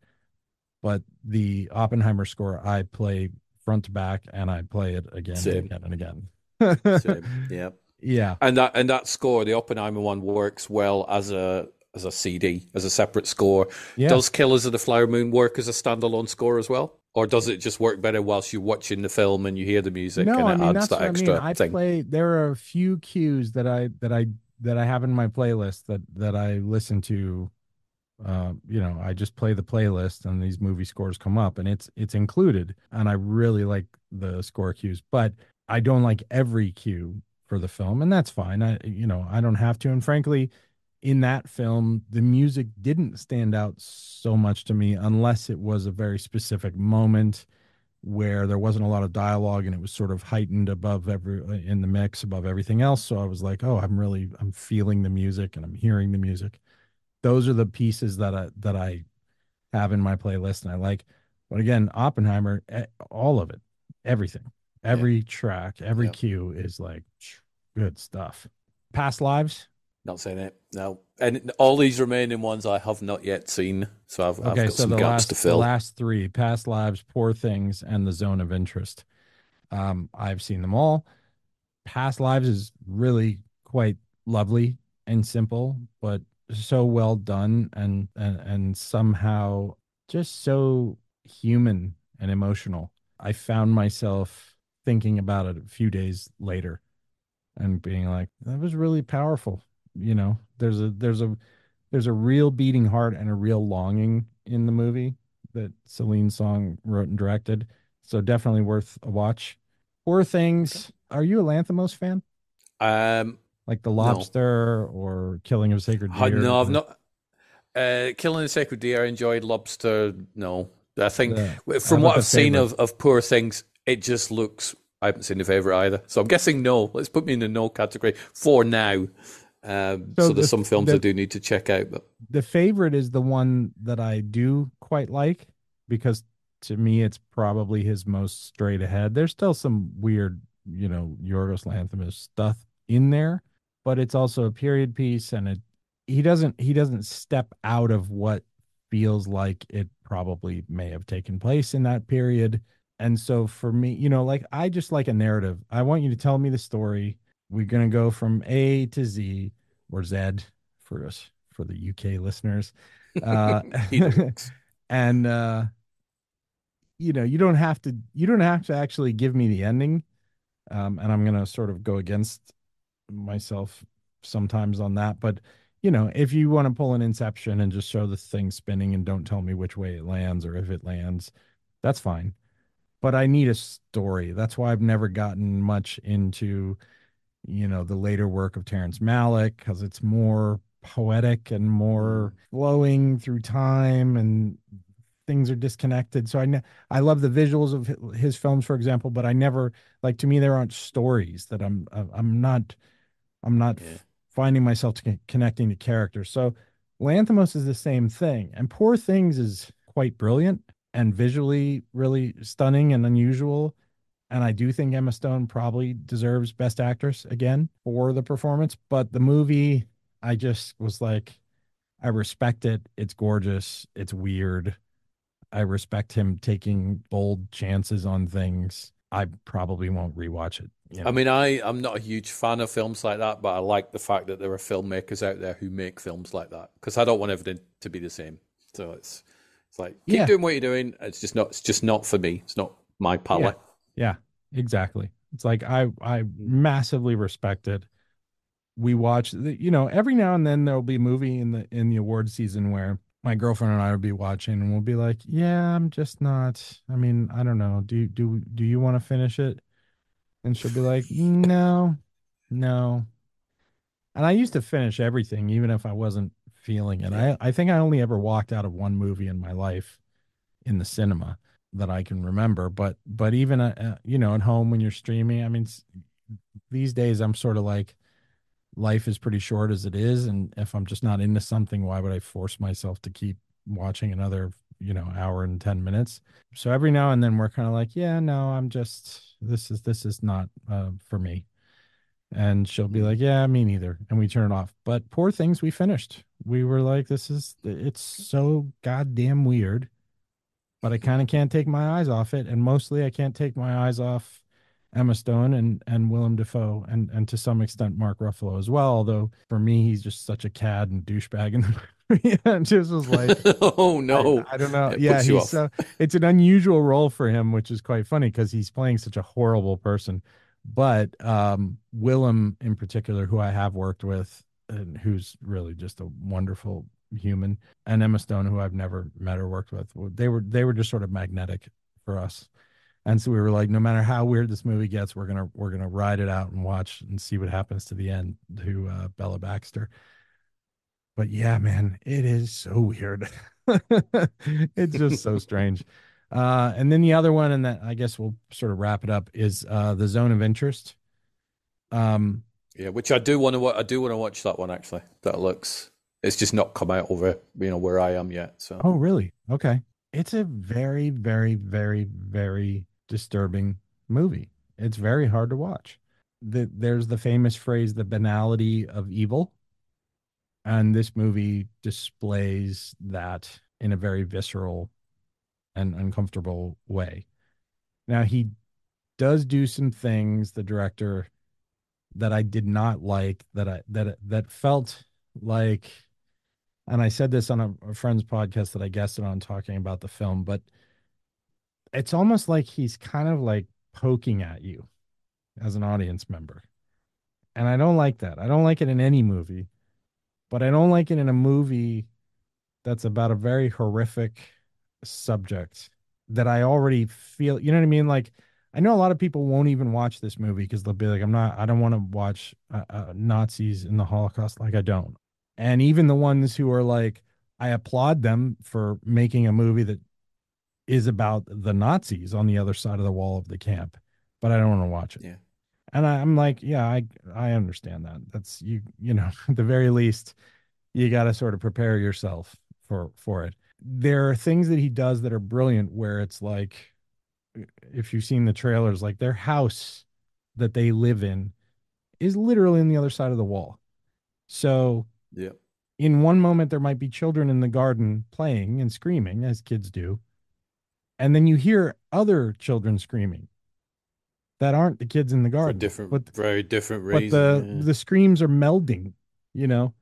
but the Oppenheimer score I play front to back and I play it again and Same, again and again. same. Yeah. Yeah. And that and that score, the Oppenheimer one, works well as a as a C D, as a separate score. Yeah. Does Killers of the Flower Moon work as a standalone score as well? Or does it just work better whilst you're watching the film and you hear the music No, and I it mean adds that's that what I mean. extra I thing? play there are a few cues that I that I that I have in my playlist that that I listen to. Uh, you know, I just play the playlist and these movie scores come up and it's it's included. And I really like the score cues, but I don't like every cue for the film, and that's fine. I, you know, I don't have to. And frankly, in that film, the music didn't stand out so much to me unless it was a very specific moment where there wasn't a lot of dialogue and it was sort of heightened above every in the mix above everything else. So I was like, oh, I'm really I'm feeling the music and I'm hearing the music. Those are the pieces that I that I have in my playlist and I like. But again, Oppenheimer, eh, all of it, everything, Yeah. every track, every Yeah. cue is like good stuff. Past lives. Not saying it. No. And all these remaining ones I have not yet seen. So I've I've Okay, got so some the gaps to last the fill. last three, past lives, poor things, and the zone of interest. Um, I've seen them all. Past lives is really quite lovely and simple, but so well done and and and somehow just so human and emotional. I found myself thinking about it a few days later and being like, that was really powerful. You know, there's a there's a there's a real beating heart and a real longing in the movie that Celine Song wrote and directed. So definitely worth a watch. Poor Okay. Things. Are you a Lanthimos fan? Um, Like The no. Lobster or Killing of a Sacred Uh, Deer No, I've or not. Uh, Killing the Sacred Deer, I enjoyed. Lobster, no. I think the how from about what The I've seen Favorite? of, of Poor Things, it just looks. I haven't seen the favorite either, so I'm guessing no. Let's put me in the no category for now. Um, So so there's the some films I the do need to check out, but the Favorite is the one that I do quite like because to me it's probably his most straight ahead. There's still some weird, you know, Yorgos Lanthimos stuff in there, but it's also a period piece and it he doesn't he doesn't step out of what feels like it probably may have taken place in that period. And so for me, you know, like I just like a narrative. I want you to tell me the story. We're gonna go from A to Z or Z for us for the U K listeners. Uh, either works. and uh, you know, you don't have to you don't have to actually give me the ending. Um, and I'm gonna sort of go against myself sometimes on that. But you know, if you want to pull an Inception and just show the thing spinning and don't tell me which way it lands or if it lands, that's fine. But I need a story. That's why I've never gotten much into, you know, the later work of Terrence Malick because it's more poetic and more Mm, flowing through time and things are disconnected. So I ne- I love the visuals of hi- his films, for example, but I never like to me there aren't stories that I'm uh, I'm not I'm not yeah. f- finding myself to con- connecting to characters. So Lanthimos is the same thing, and Poor Things is quite brilliant and visually really stunning and unusual. And I do think Emma Stone probably deserves Best Actress again for the performance. But the movie, I just was like, I respect it. It's gorgeous. It's weird. I respect him taking bold chances on things. I probably won't rewatch it, you I know. mean, I I'm not a huge fan of films like that, but I like the fact that there are filmmakers out there who make films like that because I don't want everything to be the same. So it's it's like keep Yeah, doing what you're doing. It's just not it's just not for me. It's not my yeah, palette. yeah, exactly. It's like I I massively respect it. We watch the, you know, every now and then there'll be a movie in the in the award season where my girlfriend and I will be watching and we'll be like, yeah, I'm just not. I mean, I don't know. Do do do you want to finish it? And she'll be like, no, no. And I used to finish everything, even if I wasn't feeling it. Yeah. I, I think I only ever walked out of one movie in my life in the cinema that I can remember. But but even uh, uh, you know, at home when you're streaming, I mean, s- these days I'm sort of like life is pretty short as it is, and if I'm just not into something, why would I force myself to keep watching another, you know, hour and ten minutes? So every now and then we're kind of like, yeah, no, I'm just this is this is not uh, for me. And she'll be Mm. like, yeah, me neither. And we turn it off. But poor things, we finished. We were like, this is, it's so goddamn weird, but I kind of can't take my eyes off it. And mostly I can't take my eyes off Emma Stone and, and Willem Dafoe and, and to some extent Mark Ruffalo as well. Although for me, he's just such a cad and douchebag in the movie. And just was like, Oh I, no, I don't know. it Yeah, puts you he's off. so it's an unusual role for him, which is quite funny because he's playing such a horrible person. But um, Willem, in particular, who I have worked with, and who's really just a wonderful human, and Emma Stone, who I've never met or worked with, they were they were just sort of magnetic for us. And so we were like, no matter how weird this movie gets, we're gonna we're gonna ride it out and watch and see what happens to the end to uh, Bella Baxter. But yeah, man, it is so weird. It's just so strange. Uh, and then the other one, and that I guess we'll sort of wrap it up, is uh, the Zone of Interest. Um, Yeah, which I do want to. I do want to watch that one actually. That looks. It's just not come out over you know where I am yet. So oh, really? Okay. It's a very, very, very, very disturbing movie. It's very hard to watch. The, there's the famous phrase, the banality of evil. And this movie displays that in a very visceral and uncomfortable way. Now, he does do some things, the director, that I did not like, that I that that felt like, and I said this on a, a friend's podcast that I guested on talking about the film, but it's almost like he's kind of like poking at you as an audience member. And I don't like that. I don't like it in any movie, but I don't like it in a movie that's about a very horrific subject that I already feel, you know what I mean? Like, I know a lot of people won't even watch this movie because they'll be like, I'm not, I don't want to watch uh, uh, Nazis in the Holocaust. Like, I don't. And even the ones who are like, I applaud them for making a movie that is about the Nazis on the other side of the wall of the camp, but I don't want to watch it. yeah, And I, I'm like, yeah, I I understand that. That's you, you know, at the very least, you got to sort of prepare yourself for for it. There are things that he does that are brilliant where it's like if you've seen the trailers, like their house that they live in is literally on the other side of the wall. So yeah, in one moment there might be children in the garden playing and screaming as kids do, and then you hear other children screaming that aren't the kids in the for garden, different, but very different but the reason. the screams are melding, you know.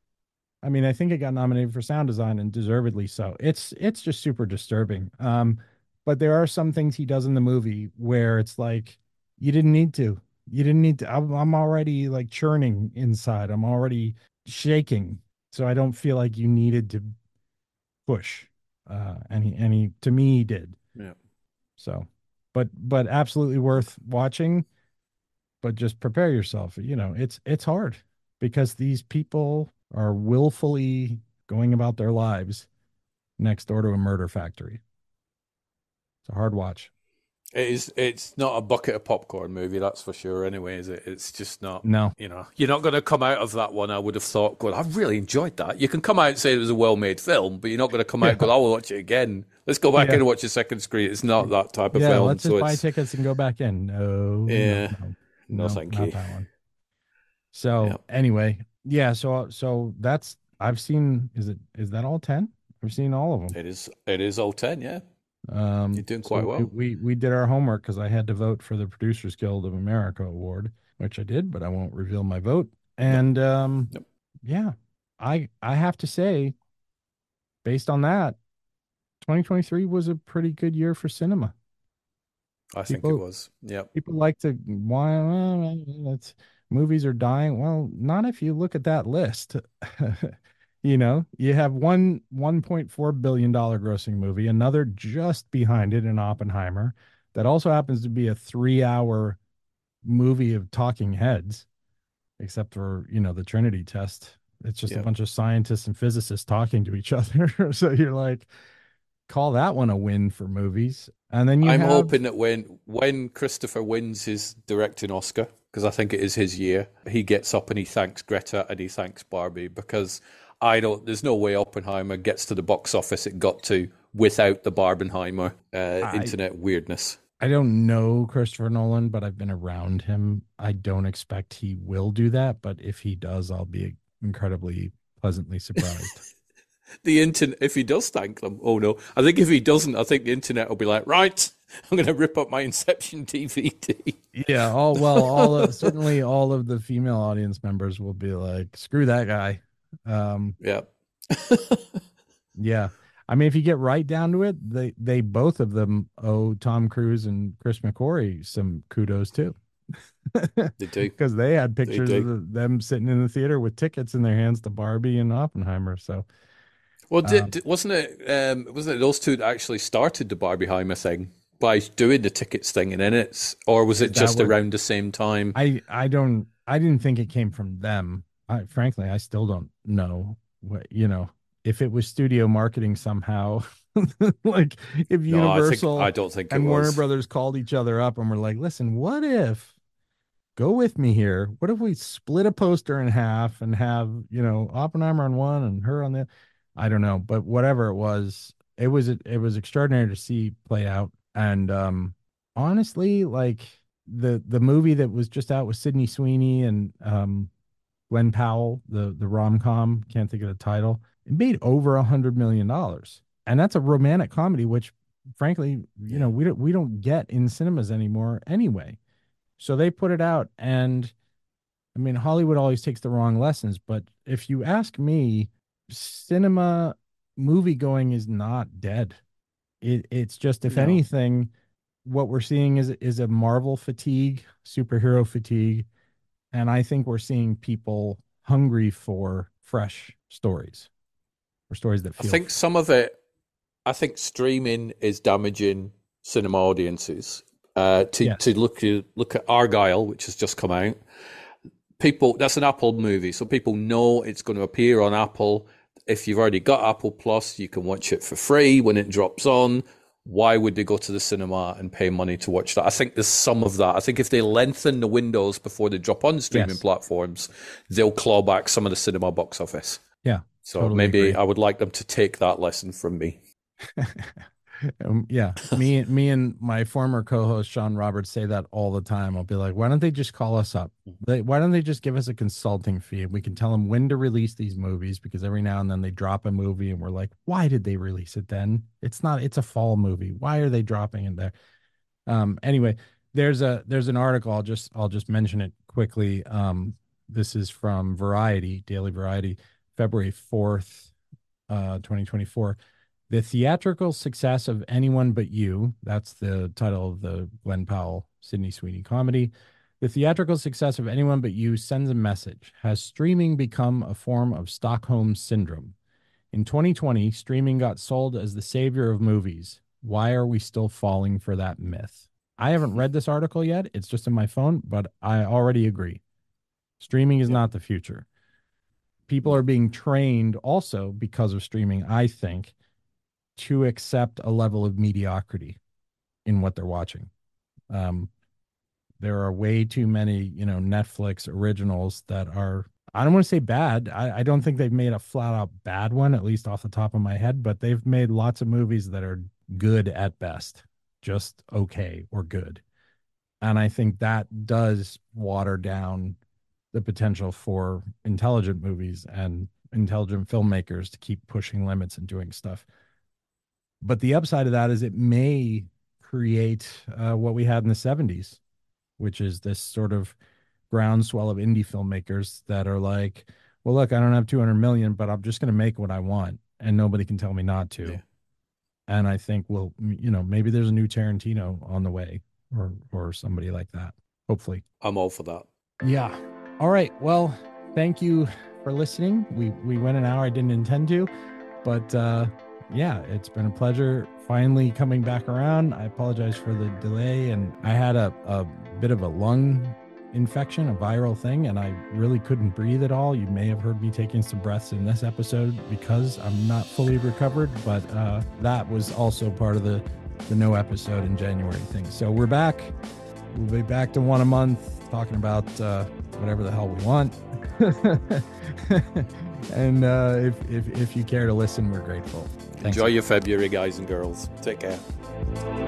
I mean, I think it got nominated for sound design and deservedly so. It's it's just super disturbing. Um, but there are some things he does in the movie where it's like you didn't need to. You didn't need to. I'm, I'm already like churning inside. I'm already shaking. So I don't feel like you needed to push. Uh, and he and he to me he did. Yeah, yeah. So, but but absolutely worth watching. But just prepare yourself. You know, it's it's hard because these people are willfully going about their lives next door to a murder factory. It's a hard watch. It is. It's not a bucket of popcorn movie, that's for sure. Anyway, is it? It's just not. No. You know, you're not going to come out of that one. I would have thought, "God, I really enjoyed that." You can come out and say it was a well-made film, but you're not going to come out Yeah. and go, "I will watch it again." Let's go back in Yeah. and watch the second screen. It's not that type of Yeah. film, Let's just so buy it's tickets and go back in. No, no, yeah. no, No, no, thank not you. that one. Yeah, So anyway, yeah. So so that's I've seen. Is it is that all ten? I've seen all of them. it is. It is all ten. Yeah, you're Um, doing quite so we, well. we we did our homework because I had to vote for the Producers Guild of America award, which I did, but I won't reveal my vote. Yep. And um, Yep. yeah, I I have to say, based on that, twenty twenty-three was a pretty good year for cinema. I think it People was. Yep. people like to why well, it's movies are dying. Well, not if you look at that list. You know, you have one one point four billion dollar grossing movie, another just behind it in Oppenheimer, that also happens to be a three hour movie of talking heads, except for, you know, the Trinity test. It's just a Yeah. bunch of scientists and physicists talking to each other. So you're like, call that one a win for movies. And then you I'm have, hoping that when when Christopher wins his directing Oscar, because I think it is his year, he gets up and he thanks Greta and he thanks Barbie, because I don't. There's no way Oppenheimer gets to the box office it got to without the Barbenheimer uh, I internet weirdness. I don't know Christopher Nolan, but I've been around him. I don't expect he will do that, but if he does, I'll be incredibly pleasantly surprised. The internet, if he does thank them, oh no, I think if he doesn't, I think the internet will be like, right, I'm going to rip up my Inception D V D. Yeah, all well, all of, certainly all of the female audience members will be like, screw that guy. Um, Yeah. yeah. I mean, if you get right down to it, they they both of them owe Tom Cruise and Chris McQuarrie some kudos too. They do. Because they had They pictures of do. the, them sitting in the theater with tickets in their hands to Barbie and Oppenheimer. So, Well, did, um, did- wasn't it? Um, wasn't it those two that actually started the Barbieheimer thing by doing the tickets thing, and then it's, or was is it that just what around the same time? I I don't I didn't think it came from them. I frankly I still don't know what, you know, if it was studio marketing somehow. Like if No, I think I Universal don't think it and Warner was. Brothers called each other up and were like, "Listen, what if go with me here? What if we split a poster in half and have, you know, Oppenheimer on one and her on the?" I don't know, but whatever it was, it was it was extraordinary to see play out. And um honestly, like the the movie that was just out with Sydney Sweeney and um Glenn Powell, the the rom-com, can't think of the title, it made over a hundred million dollars. And that's a romantic comedy, which frankly, you know, Yeah. we don't we don't get in cinemas anymore anyway. So they put it out, and I mean, Hollywood always takes the wrong lessons, but if you ask me, cinema movie going is not dead. It it's just, if No. anything, what we're seeing is is a Marvel fatigue, superhero fatigue, and I think we're seeing people hungry for fresh stories, or stories that I feel think some of it, I think streaming is damaging cinema audiences. Uh, to yes, to look at look at Argyle, which has just come out. People, that's an Apple movie, so people know it's going to appear on Apple. If you've already got Apple Plus, you can watch it for free when it drops on. Why would they go to the cinema and pay money to watch that? I think there's some of that. I think if they lengthen the windows before they drop on streaming yes, platforms, they'll claw back some of the cinema box office. yeah, So totally maybe agree. I would like them to take that lesson from me. Um, yeah, me, me and my former co-host Sean Roberts say that all the time. I'll be like, "Why don't they just call us up? They, why don't they just give us a consulting fee? We can tell them when to release these movies, because every now and then they drop a movie, and we're like, why did they release it then? It's not. It's a fall movie. Why are they dropping it there?" Um, anyway, there's a there's an article. I'll just I'll just mention it quickly. Um, this is from Variety, Daily Variety, February fourth, uh, twenty twenty-four. The theatrical success of Anyone But You, that's the title of the Glenn Powell, Sydney Sweeney comedy. The theatrical success of Anyone But You sends a message. Has streaming become a form of Stockholm syndrome? In twenty twenty, streaming got sold as the savior of movies. Why are we still falling for that myth? I haven't read this article yet. It's just in my phone, but I already agree. Streaming is Yeah, not the future. People are no. being trained also because of streaming, I think, to accept a level of mediocrity in what they're watching. Um, there are way too many, you know, Netflix originals that are, I don't want to say bad. I, I don't think they've made a flat out bad one, at least off the top of my head, but they've made lots of movies that are good at best, just okay or good. And I think that does water down the potential for intelligent movies and intelligent filmmakers to keep pushing limits and doing stuff. But the upside of that is it may create uh, what we had in the seventies, which is this sort of groundswell of indie filmmakers that are like, well, look, I don't have two hundred million, but I'm just going to make what I want and nobody can tell me not to. Yeah, And I think, well, you know, maybe there's a new Tarantino on the way, or or somebody like that, hopefully. I'm all for that. Yeah. All right. Well, thank you for listening. We we went an hour. I didn't intend to, but uh, yeah, it's been a pleasure finally coming back around. I apologize for the delay, and I had a, a bit of a lung infection, a viral thing, and I really couldn't breathe at all. You may have heard me taking some breaths in this episode because I'm not fully recovered, but uh, that was also part of the, the no episode in January thing. So we're back. We'll be back to one a month, talking about uh, whatever the hell we want. And uh, if, if, if you care to listen, we're grateful. Thanks. Enjoy your February, guys and girls. Take care.